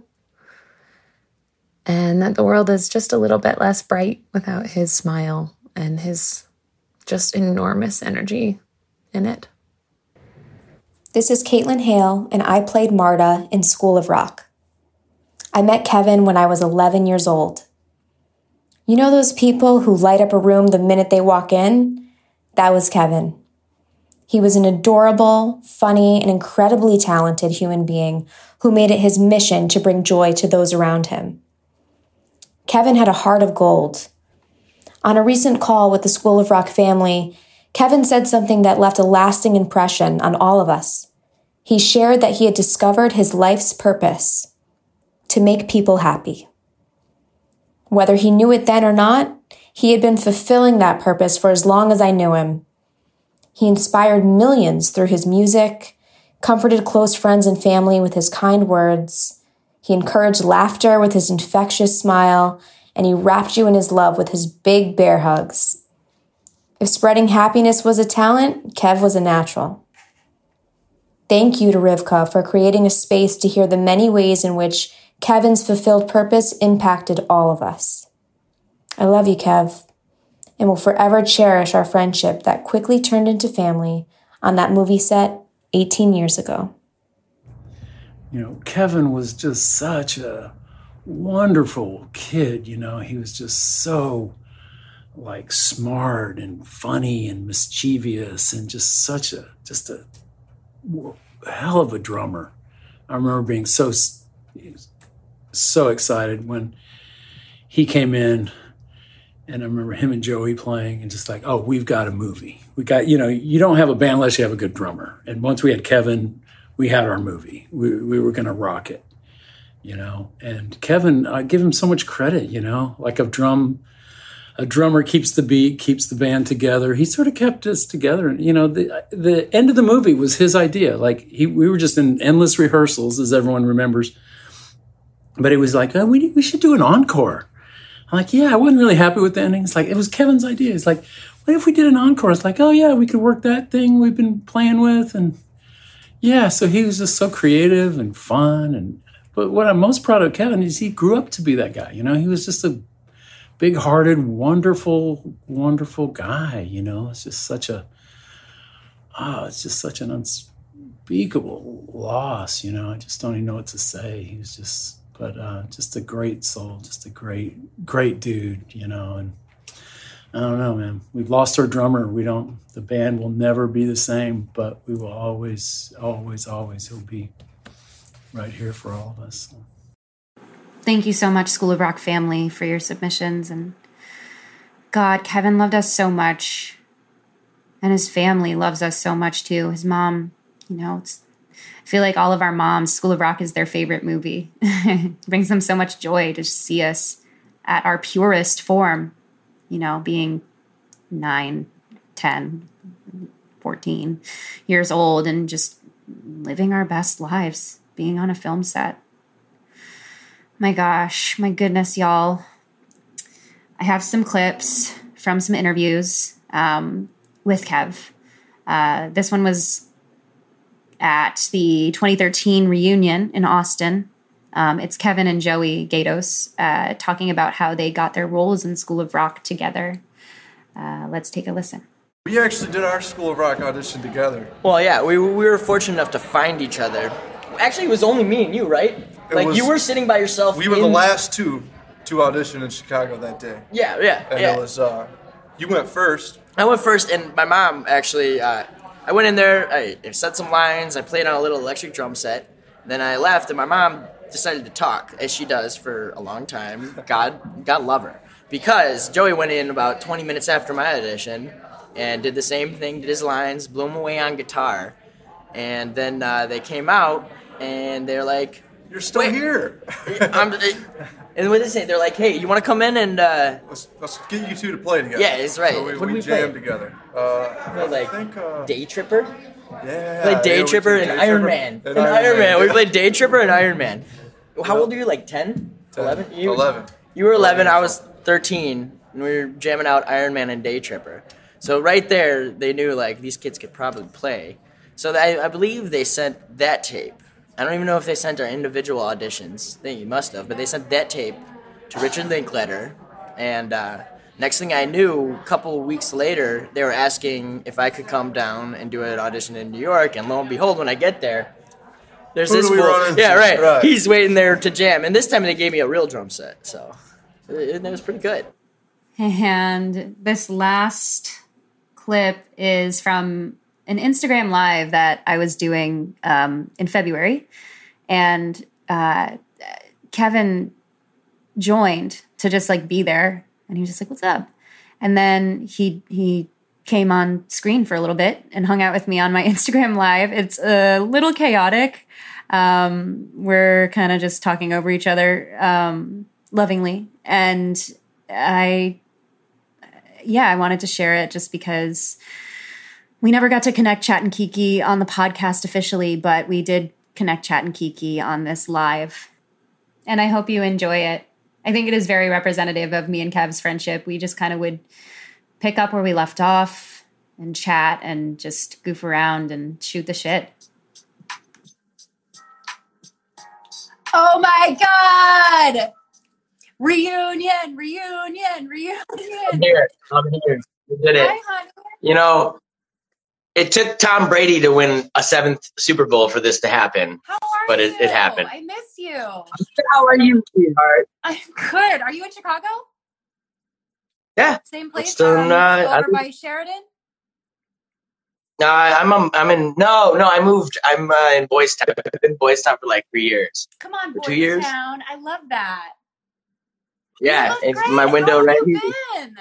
And that the world is just a little bit less bright without his smile and his just enormous energy in it. This is Caitlin Hale, and I played Marta in School of Rock. I met Kevin when I was 11 years old. You know those people who light up a room the minute they walk in? That was Kevin. He was an adorable, funny, and incredibly talented human being who made it his mission to bring joy to those around him. Kevin had a heart of gold. On a recent call with the School of Rock family, Kevin said something that left a lasting impression on all of us. He shared that he had discovered his life's purpose: to make people happy. Whether he knew it then or not, he had been fulfilling that purpose for as long as I knew him. He inspired millions through his music, comforted close friends and family with his kind words. He encouraged laughter with his infectious smile, and he wrapped you in his love with his big bear hugs. If spreading happiness was a talent, Kev was a natural. Thank you to Rivka for creating a space to hear the many ways in which Kevin's fulfilled purpose impacted all of us. I love you, Kev, and will forever cherish our friendship that quickly turned into family on that movie set 18 years ago. You know, Kevin was just such a wonderful kid, you know. He was just so, like, smart and funny and mischievous and just a hell of a drummer. I remember being so excited when he came in And I remember him and Joey playing and just like, oh, we've got a movie. We got, you don't have a band unless you have a good drummer. And once we had Kevin, we had our movie. We were going to rock it, And Kevin, I give him so much credit, like a drummer keeps the beat, keeps the band together. He sort of kept us together. And, the end of the movie was his idea. Like we were just in endless rehearsals, as everyone remembers. But it was like, oh, we should do an encore. I'm like, yeah, I wasn't really happy with the ending. It's like, it was Kevin's idea. It's like, what if we did an encore? It's like, oh yeah, we could work that thing we've been playing with. And yeah, so he was just so creative and fun. But what I'm most proud of Kevin is he grew up to be that guy. He was just a big-hearted, wonderful, wonderful guy. It's just such an unspeakable loss. I just don't even know what to say. He was just a great soul, just a great dude, and I don't know, man. We've lost our drummer. The band will never be the same, but we will always, always, always, he'll be right here for all of us. Thank you so much, School of Rock family, for your submissions. And God, Kevin loved us so much, and his family loves us so much too. His mom, I feel like all of our moms, School of Rock is their favorite movie. It brings them so much joy to see us at our purest form, being 9, 10, 14 years old and just living our best lives, being on a film set. My gosh, my goodness, y'all. I have some clips from some interviews with Kev. This one was at the 2013 reunion in Austin. It's Kevin and Joey Gatos talking about how they got their roles in School of Rock together. Let's take a listen. We actually did our School of Rock audition together. Well, yeah, we were fortunate enough to find each other. Actually, it was only me and you, right? You were sitting by yourself. We were the last two to audition in Chicago that day. Yeah. And it was, you went first. I went first, and my mom actually, I went in there, I said some lines, I played on a little electric drum set, then I left, and my mom decided to talk, as she does for a long time. God love her. Because Joey went in about 20 minutes after my audition and did the same thing, did his lines, blew them away on guitar. And then they came out, and they're like, "You're still here." And what did they say? They're like, "Hey, you want to come in and..." Let's get you two to play together. Yeah, it's right. So What did we we play? jammed together. I think Day Tripper? Yeah. We played Day Tripper and Iron Man. And Iron Man. We played Day Tripper and Iron Man. How old are you? Like 10? 11? 11. You were 11, I was 13, and we were jamming out Iron Man and Day Tripper. So right there, they knew, like, these kids could probably play. So I believe they sent that tape. I don't even know if they sent our individual auditions. They must have, but they sent that tape to Richard Linklater. And next thing I knew, a couple of weeks later, they were asking if I could come down and do an audition in New York. And lo and behold, when I get there, there's this fool. Yeah, right. He's waiting there to jam. And this time they gave me a real drum set. So it was pretty good. And this last clip is from an Instagram live that I was doing in February. And Kevin joined to just like be there. And he was just like, "What's up?" And then he came on screen for a little bit and hung out with me on my Instagram live. It's a little chaotic. We're kind of just talking over each other lovingly. And I wanted to share it just because we never got to connect Chat and Kiki on the podcast officially, but we did connect Chat and Kiki on this live. And I hope you enjoy it. I think it is very representative of me and Kev's friendship. We just kind of would pick up where we left off and chat and just goof around and shoot the shit. Oh my God! Reunion! I'm here. We did it. Hi, honey. You know, it took Tom Brady to win a 7th Super Bowl for this to happen. How are but you? it happened. I miss you. How are you, sweetheart? I'm good. Are you in Chicago? Yeah. Same place? Still over not. by Sheridan? No, I'm in. No, I moved. I'm in Boys Town. I've been in Boys Town for like 3 years. Come on, For Boys 2 years. Town. I love that. Yeah, look it's great. my window How have right you here. been?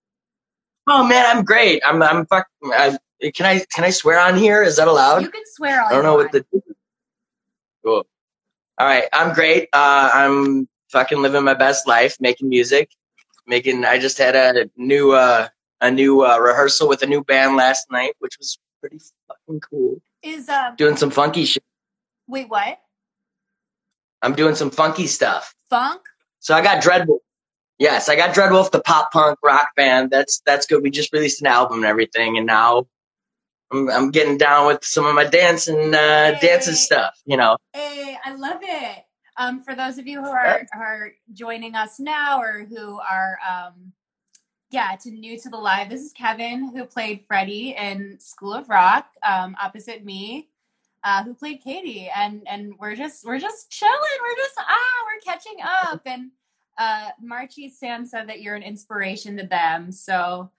Oh man, I'm great. I'm can I swear on here? Is that allowed? You can swear all I don't you know want. what the. Cool. All right, I'm great. I'm fucking living my best life, making music. I just had a new rehearsal with a new band last night, which was pretty fucking cool. Is Doing some funky shit. wait, what? I'm doing some funky stuff. Funk? So I got Dreadwolf. Yes, I got Dreadwolf, the pop punk rock band. That's good. We just released an album and everything, and now I'm getting down with some of my dancing stuff. You know. Hey, I love it. For those of you who are joining us now or who are new to the live, this is Kevin, who played Freddie in School of Rock, opposite me, who played Katie, and we're just chilling. We're catching up. And Marchie Sam said that you're an inspiration to them. So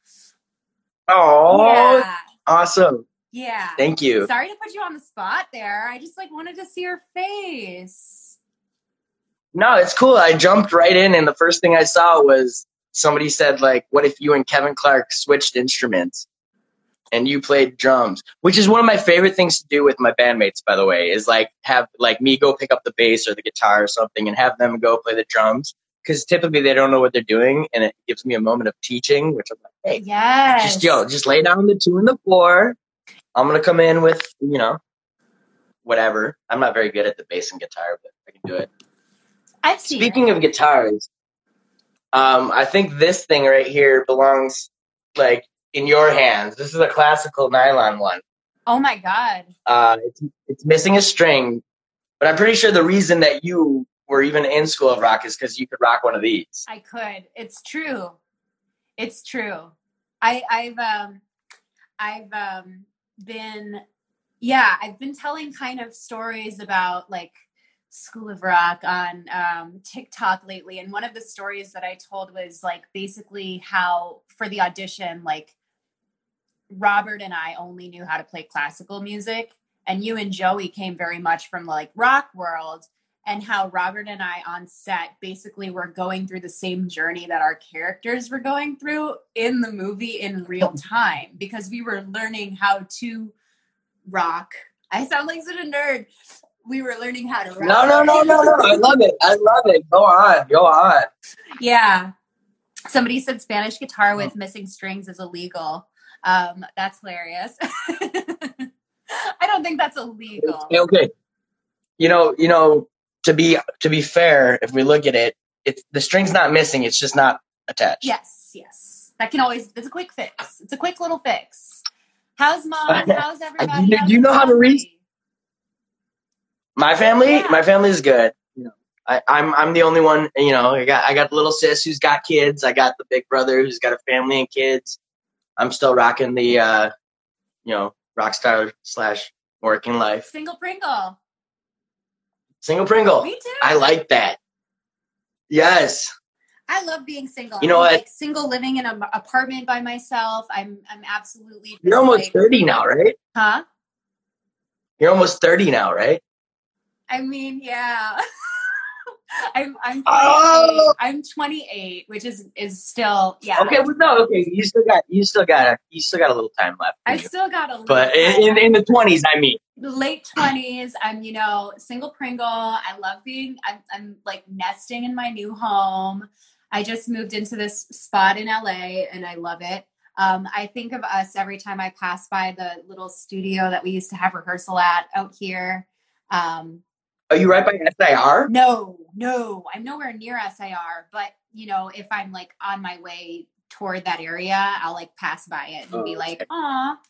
Oh, yeah. awesome. Yeah. Thank you. Sorry to put you on the spot there. I just wanted to see your face. No, it's cool. I jumped right in, and the first thing I saw was somebody said, like, what if you and Kevin Clark switched instruments and you played drums? Which is one of my favorite things to do with my bandmates, by the way, is have me go pick up the bass or the guitar or something and have them go play the drums. Because typically they don't know what they're doing, and it gives me a moment of teaching, which I'm like, hey, yes. just lay down the 2 and the 4. I'm going to come in with, whatever. I'm not very good at the bass and guitar, but I can do it. Speaking of guitars, I think this thing right here belongs in your hands. This is a classical nylon one. Oh my God. It's missing a string, but I'm pretty sure the reason that you were even in School of Rock is because you could rock one of these. I could. It's true. It's true. I've been telling kind of stories about School of Rock on TikTok lately, and one of the stories that I told was basically how for the audition, Robert and I only knew how to play classical music, and you and Joey came very much from rock world, and how Robert and I on set basically were going through the same journey that our characters were going through in the movie in real time, because we were learning how to rock. I sound like such a nerd. We were learning how to rock. No. I love it. Go on. Yeah. Somebody said Spanish guitar with missing strings is illegal. That's hilarious. I don't think that's illegal. Okay. To be fair, if we look at it, the string's not missing. It's just not attached. Yes. It's a quick fix. It's a quick little fix. How's mom? How's everybody? Do you know how to read? My family? Yeah. My family is good. I'm the only one, I got the little sis who's got kids. I got the big brother who's got a family and kids. I'm still rocking the, rock star / working life. Single Pringle. Me too. I like that. Yes. I love being single. You know what? Single, living in an apartment by myself. I'm absolutely. You're almost 30 now, right? Huh? You're almost 30 now, right? I mean, yeah. I'm 28. Oh! I'm 28, which is still Okay, well, no, okay. You still got a little time left. I still got a little. But in the 20s, I mean. Late 20s, I'm single Pringle. I love being. I'm nesting in my new home. I just moved into this spot in LA, and I love it. I think of us every time I pass by the little studio that we used to have rehearsal at out here. Are you right by SIR? No, I'm nowhere near SIR. But if I'm on my way toward that area, I'll pass by it and be like, "Aw."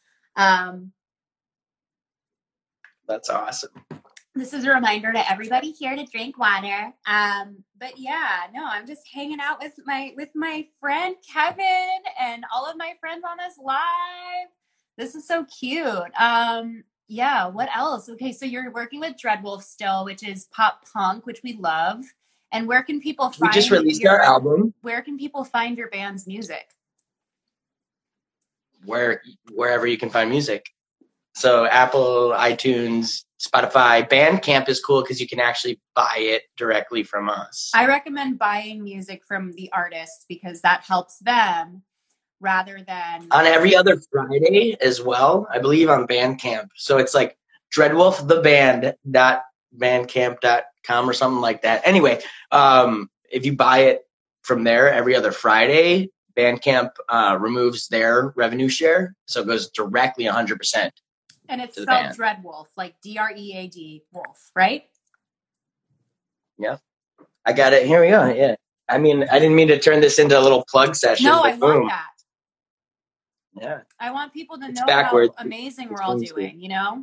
That's awesome. This is a reminder to everybody here to drink water. But yeah, no, I'm just hanging out with my friend Kevin and all of my friends on this live. This is so cute. Yeah, what else? Okay, so you're working with Dreadwolf still, which is pop punk, which we love. And where can people find? We just released our album. Where can people find your band's music? Wherever you can find music. So Apple, iTunes, Spotify. Bandcamp is cool because you can actually buy it directly from us. I recommend buying music from the artists because that helps them rather than... On every other Friday as well, I believe, on Bandcamp. So it's like dreadwolftheband.bandcamp.com or something like that. Anyway, if you buy it from there every other Friday, Bandcamp removes their revenue share. So it goes directly 100%. And it's spelled Dreadwolf, like DREAD Wolf, right? Yeah. I got it. Here we go. Yeah. I mean, I didn't mean to turn this into a little plug session. No, but I boom. love that. Yeah. I want people to know backwards. how amazing It's we're all fancy. doing, you know?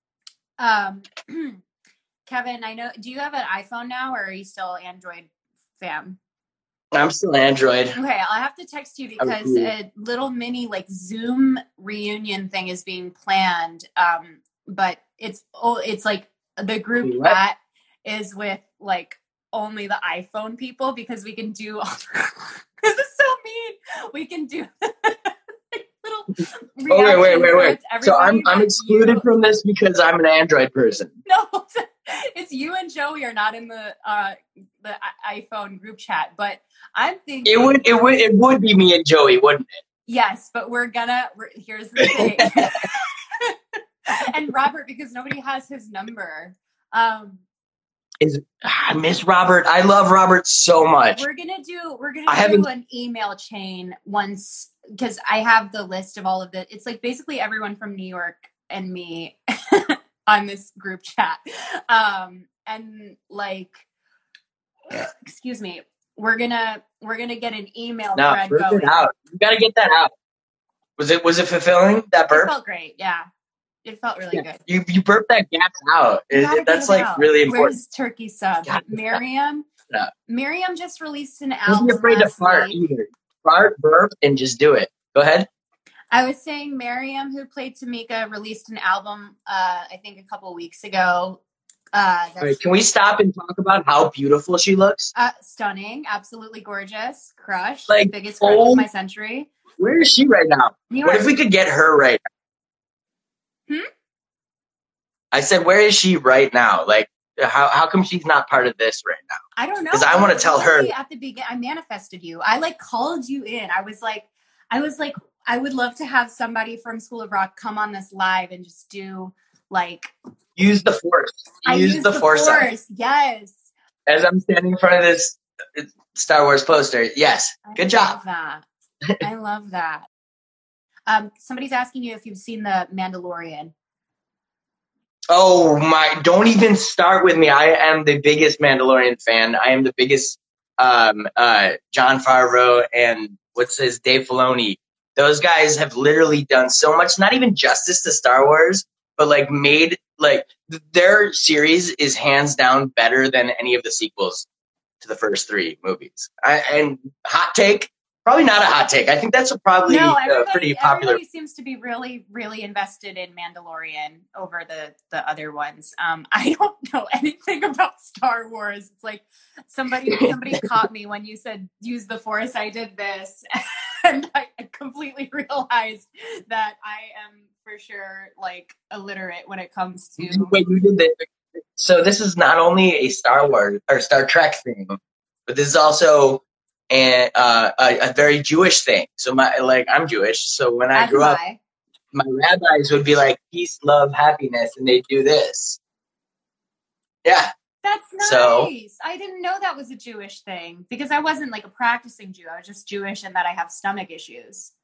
Kevin, I know, do you have an iPhone now or are you still Android fam? I'm still Android. Okay, I'll have to text you because cool. a little mini like Zoom reunion thing is being planned. But it's like the group What? chat is with like only the iPhone people because we can do all this is so mean. We can do little Oh, wait. reactions, So everybody I'm but excluded you. from this because I'm an Android person. No, it's you and Joey are not in the iPhone group chat, but I'm thinking It would be me and Joey, wouldn't it? yes, but here's the thing. And Robert, because nobody has his number. I miss Robert. I love Robert so much. We're gonna do haven't- an email chain once because I have the list of all of it. It's like basically everyone from New York and me on this group chat. And like excuse me, we're gonna get an email thread burp going. it out. You gotta get that out. Was it fulfilling, that It burp? felt great, yeah. It felt really good. You burp that gas out. You gotta That's get it like out. really important. Where's Turkey Sub? Gotta get Miriam. that out. Miriam just released an Don't album. be afraid to last fart week. either. Fart, burp, and just do it. Go ahead. I was saying Miriam, who played Tamika, released an album, I think a couple weeks ago. All right, can we stop and talk about how beautiful she looks? Stunning, absolutely gorgeous, crush, Like, biggest crush oh, of my century. Where is she right now? New What York. if we could get her right now? I said, where is she right now? Like, how come she's not part of this right now? I don't know. 'Cause I wanna tell her- At the beginning, I manifested you. I like called you in. I was like, I would love to have somebody from School of Rock come on this live and just do like. Use the force. I Use used the force. Yes. As I'm standing in front of this Star Wars poster. Yes. Good job. Love that. I love that. Somebody's asking you if you've seen the Mandalorian. Oh my, don't even start with me. I am the biggest Mandalorian fan. I am the biggest John Favreau and Dave Filoni. Those guys have literally done so much, not even justice to Star Wars, but like made like their series is hands down better than any of the sequels to the first three movies. And hot take, probably not a hot take. I think that's probably pretty popular. Everybody seems to be really, really invested in Mandalorian over the other ones. I don't know anything about Star Wars. It's like somebody caught me when you said use the Force. I did this, and I completely realized that I am for sure like illiterate when it comes to. Wait, you did this. So this is not only a Star Wars or Star Trek thing, but this is also a very Jewish thing. So I'm Jewish. So when I grew up, my rabbis would be like, peace, love, happiness. And they'd do this. Yeah. That's nice. So- I didn't know that was a Jewish thing because I wasn't like a practicing Jew. I was just Jewish and that I have stomach issues.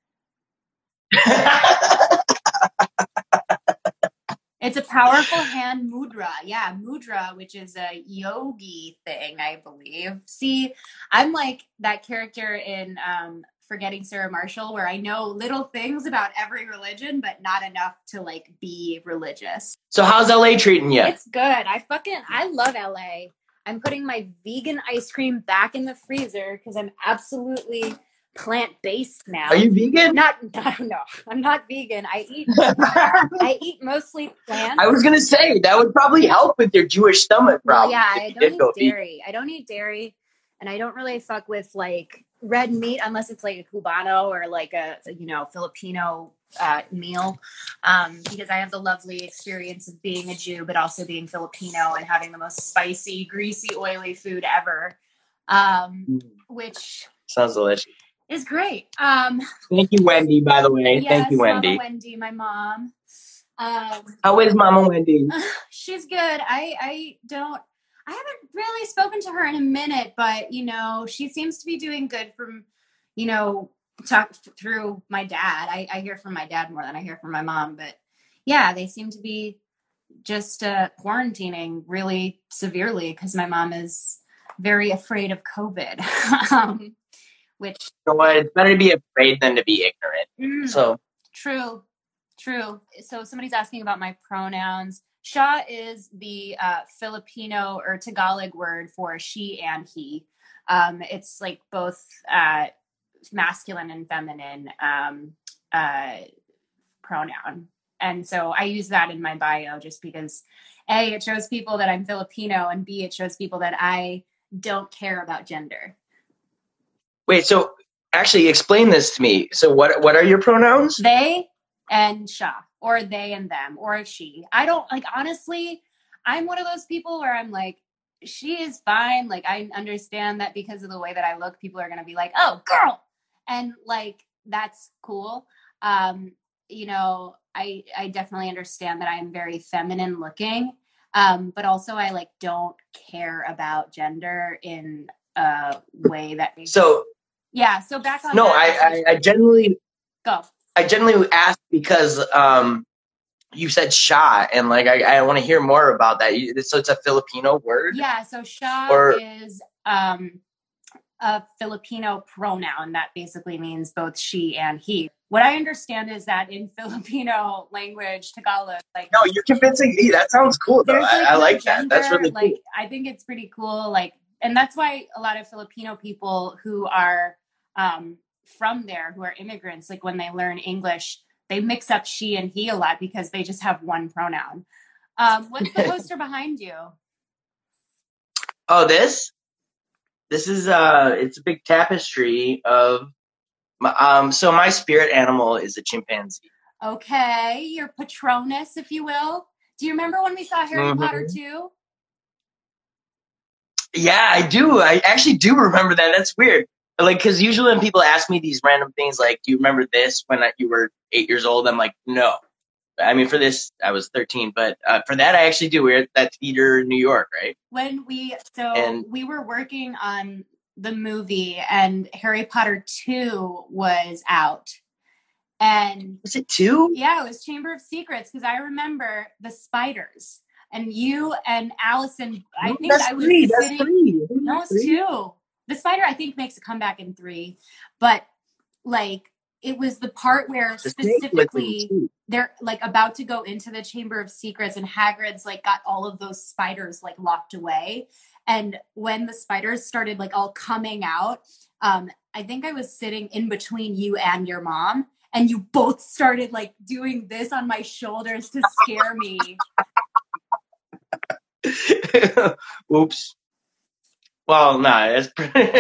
It's a powerful hand mudra. Yeah, mudra, which is a yogi thing, I believe. See, I'm like that character in Forgetting Sarah Marshall, where I know little things about every religion, but not enough to like be religious. So how's LA treating you? It's good. I love LA. I'm putting my vegan ice cream back in the freezer because I'm absolutely plant-based now. Are you vegan? No, I'm not vegan. I eat mostly plants. I was going to say, that would probably help with your Jewish stomach problem. Well, yeah, if I you don't did eat go vegan. dairy. I don't eat dairy, and I don't really fuck with like red meat unless it's like a Cubano or like a Filipino meal, because I have the lovely experience of being a Jew, but also being Filipino and having the most spicy, greasy, oily food ever, which sounds delicious. Is great. Thank you, Wendy, by the way. Yes, Thank you, Wendy. Mama Wendy, my mom. How is Mama Wendy? She's good. I haven't really spoken to her in a minute, but she seems to be doing good from, talk through my dad. I hear from my dad more than I hear from my mom, but yeah, they seem to be just quarantining really severely because my mom is very afraid of COVID. Which it's better to be afraid than to be ignorant. So true. So somebody's asking about my pronouns. Siya is the Filipino or Tagalog word for she and he. It's like both masculine and feminine pronoun. And so I use that in my bio just because A, it shows people that I'm Filipino, and B, it shows people that I don't care about gender. Wait, so actually explain this to me. So what are your pronouns? They and Siya, or they and them, or she. I don't, honestly, I'm one of those people where I'm like, she is fine. I understand that because of the way that I look, people are going to be like, oh, girl. And that's cool. I definitely understand that I'm very feminine looking. But also I don't care about gender in a way that yeah, so back on I generally go. I generally asked because you said Siya, and I want to hear more about that. So it's a Filipino word? Yeah, so Siya is a Filipino pronoun that basically means both she and he. What I understand is that in Filipino language, Tagalog, no, you're convincing me. That sounds cool though. I like that. That's really cool. I think it's pretty cool. And that's why a lot of Filipino people who are from there, who are immigrants, when they learn English, they mix up she and he a lot because they just have one pronoun. What's the poster behind you? Oh, this is it's a big tapestry of so my spirit animal is a chimpanzee. Okay, your Patronus, if you will. Do you remember when we saw Harry Potter 2? Yeah, I do. I actually do remember that. That's weird. Because usually when people ask me these random things, do you remember this when you were 8 years old? I'm like, no. I mean, for this, I was 13, but for that, I actually do. We're at that theater in New York, right? When we were working on the movie, and Harry Potter 2 was out. And was it 2? Yeah, it was Chamber of Secrets, because I remember the spiders. And you and Allison, I think I was three. sitting. That's 3. No, it's 2. The spider, I think, makes a comeback in 3. But, it was the part where specifically they're, about to go into the Chamber of Secrets, and Hagrid's, got all of those spiders, locked away. And when the spiders started, all coming out, I think I was sitting in between you and your mom. And you both started, doing this on my shoulders to scare me. Oops. Well, no, it's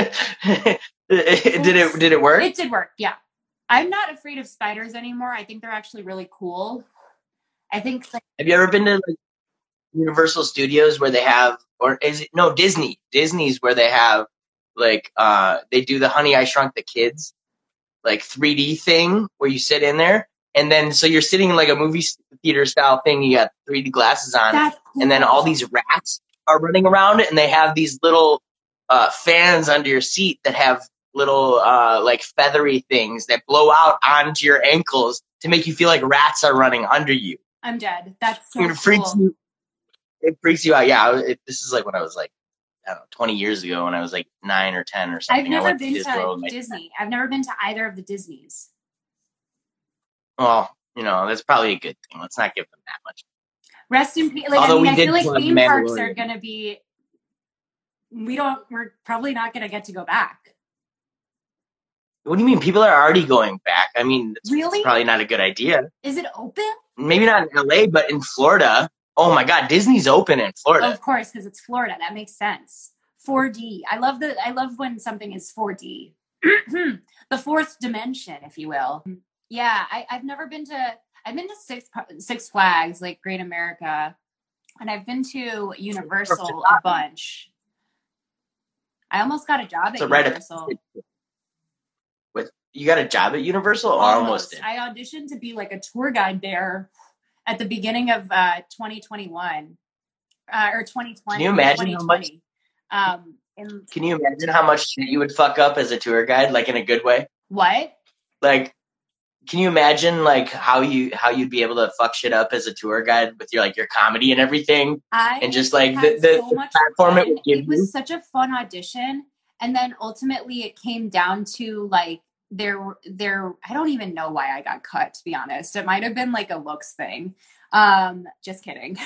did it work? It did work, yeah. I'm not afraid of spiders anymore. I think they're actually really cool. I think. Have you ever been to Universal Studios where they have, or is it Disney? Disney's where they have they do the Honey I Shrunk the Kids 3D thing where you sit in there, and then so you're sitting in a movie theater style thing. You got 3D glasses on, cool. And then all these rats are running around it, and they have these little fans under your seat that have little feathery things that blow out onto your ankles to make you feel like rats are running under you. I'm dead. That's so cool. It freaks you out. Yeah, this is when I was I don't know, 20 years ago, when I was 9 or 10 or something. I've never been to Disney. I've never been to either of the Disneys. Well, that's probably a good thing. Let's not give them that much. Rest in peace. I feel like theme parks are going to be. We're probably not going to get to go back. What do you mean? People are already going back. I mean, really? It's probably not a good idea. Is it open? Maybe not in LA, but in Florida. Oh my God, Disney's open in Florida. Of course, because it's Florida. That makes sense. 4D. I love when something is 4D. The fourth dimension, if you will. Yeah, I've never been to. I've been to Six Flags, like Great America, and I've been to Universal a bunch. I almost got a job at Universal. You got a job at Universal? Or almost did? I auditioned to be like a tour guide there at the beginning of 2021 or 2020. Can you imagine how much? Can you imagine how much shit you would fuck up as a tour guide, like in a good way? What? Like, can you imagine like how you'd be able to fuck shit up as a tour guide with your comedy and everything, and just like the platform it would give you? It was such a fun audition, and then ultimately it came down to like there. I don't even know why I got cut. To be honest, it might have been like a looks thing. Just kidding.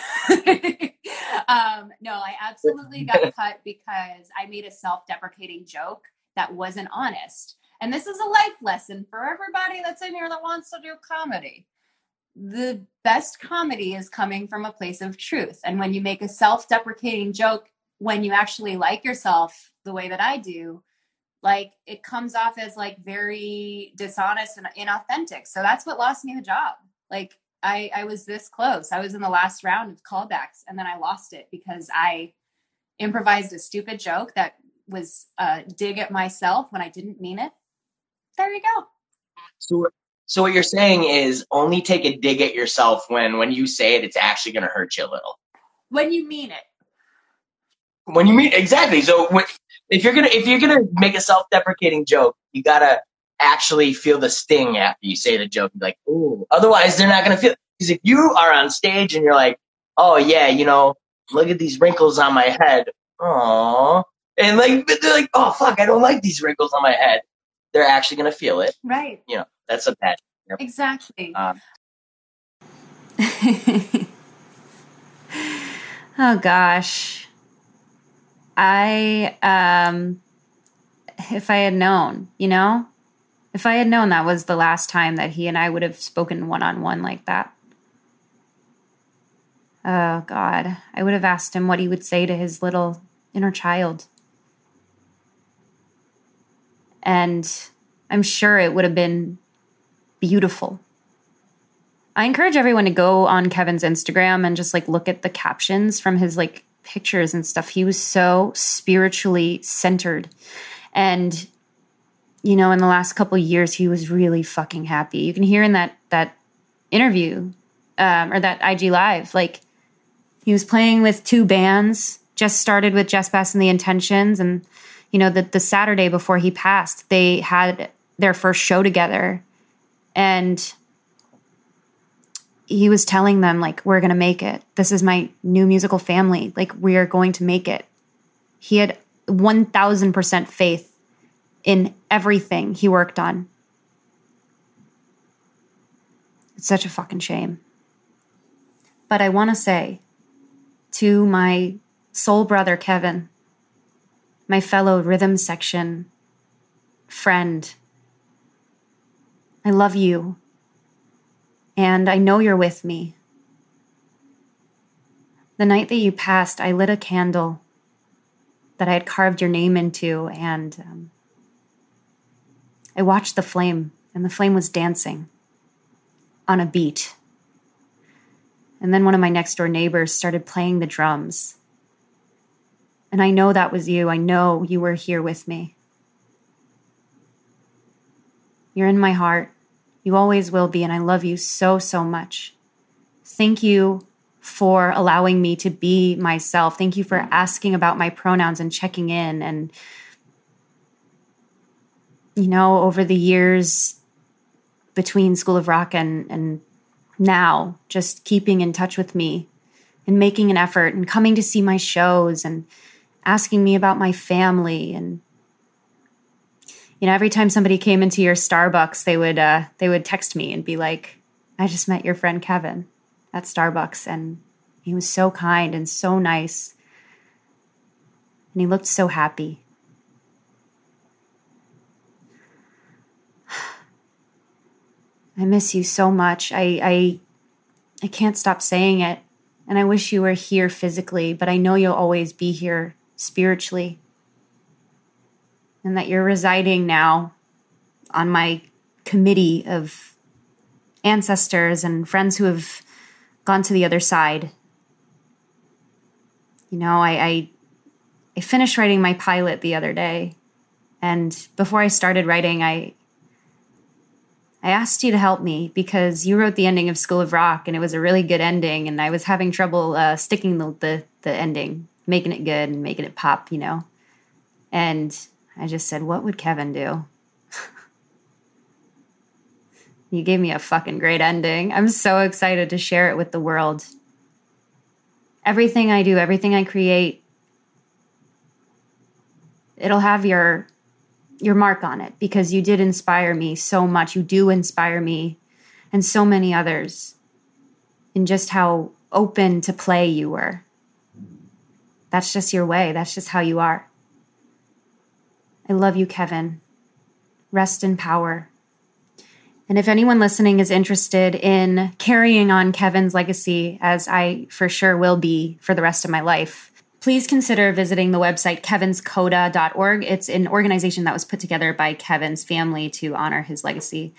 No, I absolutely got cut because I made a self-deprecating joke that wasn't honest. And this is a life lesson for everybody that's in here that wants to do comedy. The best comedy is coming from a place of truth. And when you make a self-deprecating joke, when you actually like yourself the way that I do, like it comes off as like very dishonest and inauthentic. So that's what lost me the job. Like I was this close. I was in the last round of callbacks and then I lost it because I improvised a stupid joke that was a dig at myself when I didn't mean it. There you go. So what you're saying is only take a dig at yourself when you say it, it's actually going to hurt you a little. When you mean it. When you mean exactly. So if you're gonna make a self-deprecating joke, you gotta actually feel the sting after you say the joke. Like, ooh. Otherwise, they're not gonna feel it. Because if you are on stage and you're like, oh yeah, look at these wrinkles on my head. Aww. And like they're like, oh fuck, I don't like these wrinkles on my head. They're actually going to feel it. Right. That's a bad. Exactly. Oh gosh. If I had known, if I had known that was the last time that he and I would have spoken one-on-one like that. Oh God. I would have asked him what he would say to his little inner child. And I'm sure it would have been beautiful. I encourage everyone to go on Kevin's Instagram and just like look at the captions from his like pictures and stuff. He was so spiritually centered. And, in the last couple of years, he was really fucking happy. You can hear in that interview or that IG Live, like he was playing with 2 bands, just started with Just Bass and the Intentions. And the Saturday before he passed, they had their first show together. And he was telling them, like, we're going to make it. This is my new musical family. Like, we are going to make it. He had 1,000% faith in everything he worked on. It's such a fucking shame. But I want to say to my soul brother, Kevin, my fellow rhythm section friend, I love you. And I know you're with me. The night that you passed, I lit a candle that I had carved your name into, and I watched the flame, and the flame was dancing on a beat. And then one of my next door neighbors started playing the drums. And I know that was you. I know you were here with me. You're in my heart. You always will be, and I love you so, so much. Thank you for allowing me to be myself. Thank you for asking about my pronouns and checking in. And, over the years between School of Rock and now, just keeping in touch with me and making an effort and coming to see my shows and asking me about my family. And every time somebody came into your Starbucks, they would text me and be like, I just met your friend Kevin at Starbucks, and he was so kind and so nice. And he looked so happy. I miss you so much. I can't stop saying it. And I wish you were here physically, but I know you'll always be here spiritually. And that you're residing now on my committee of ancestors and friends who have gone to the other side. You know, I finished writing my pilot the other day, and before I started writing, I asked you to help me because you wrote the ending of School of Rock, and it was a really good ending, and I was having trouble sticking the ending, making it good and making it pop, you know. And I just said, what would Kevin do? You gave me a fucking great ending. I'm so excited to share it with the world. Everything I do, everything I create, it'll have your mark on it because you did inspire me so much. You do inspire me and so many others in just how open to play you were. That's just your way. That's just how you are. I love you, Kevin. Rest in power. And if anyone listening is interested in carrying on Kevin's legacy, as I for sure will be for the rest of my life, please consider visiting the website kevinscoda.org. It's an organization that was put together by Kevin's family to honor his legacy.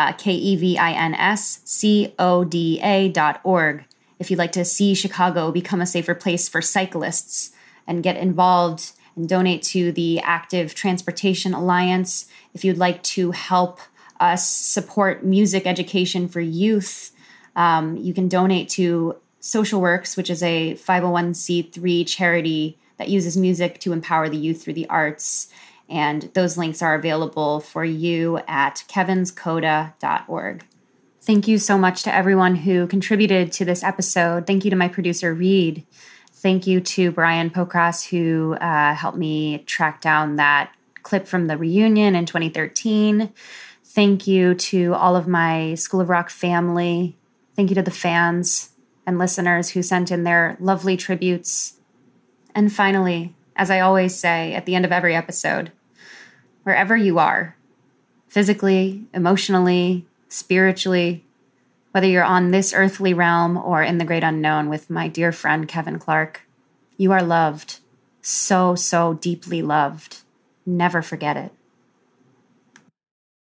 KEVINSCODA.org. If you'd like to see Chicago become a safer place for cyclists and get involved and donate to the Active Transportation Alliance, if you'd like to help us support music education for youth, you can donate to Social Works, which is a 501c3 charity that uses music to empower the youth through the arts. And those links are available for you at kevinscoda.org. Thank you so much to everyone who contributed to this episode. Thank you to my producer, Reed. Thank you to Brian Pokras, who helped me track down that clip from the reunion in 2013. Thank you to all of my School of Rock family. Thank you to the fans and listeners who sent in their lovely tributes. And finally, as I always say at the end of every episode, wherever you are, physically, emotionally, spiritually, whether you're on this earthly realm or in the great unknown with my dear friend Kevin Clark, you are loved. So, so deeply loved. Never forget it.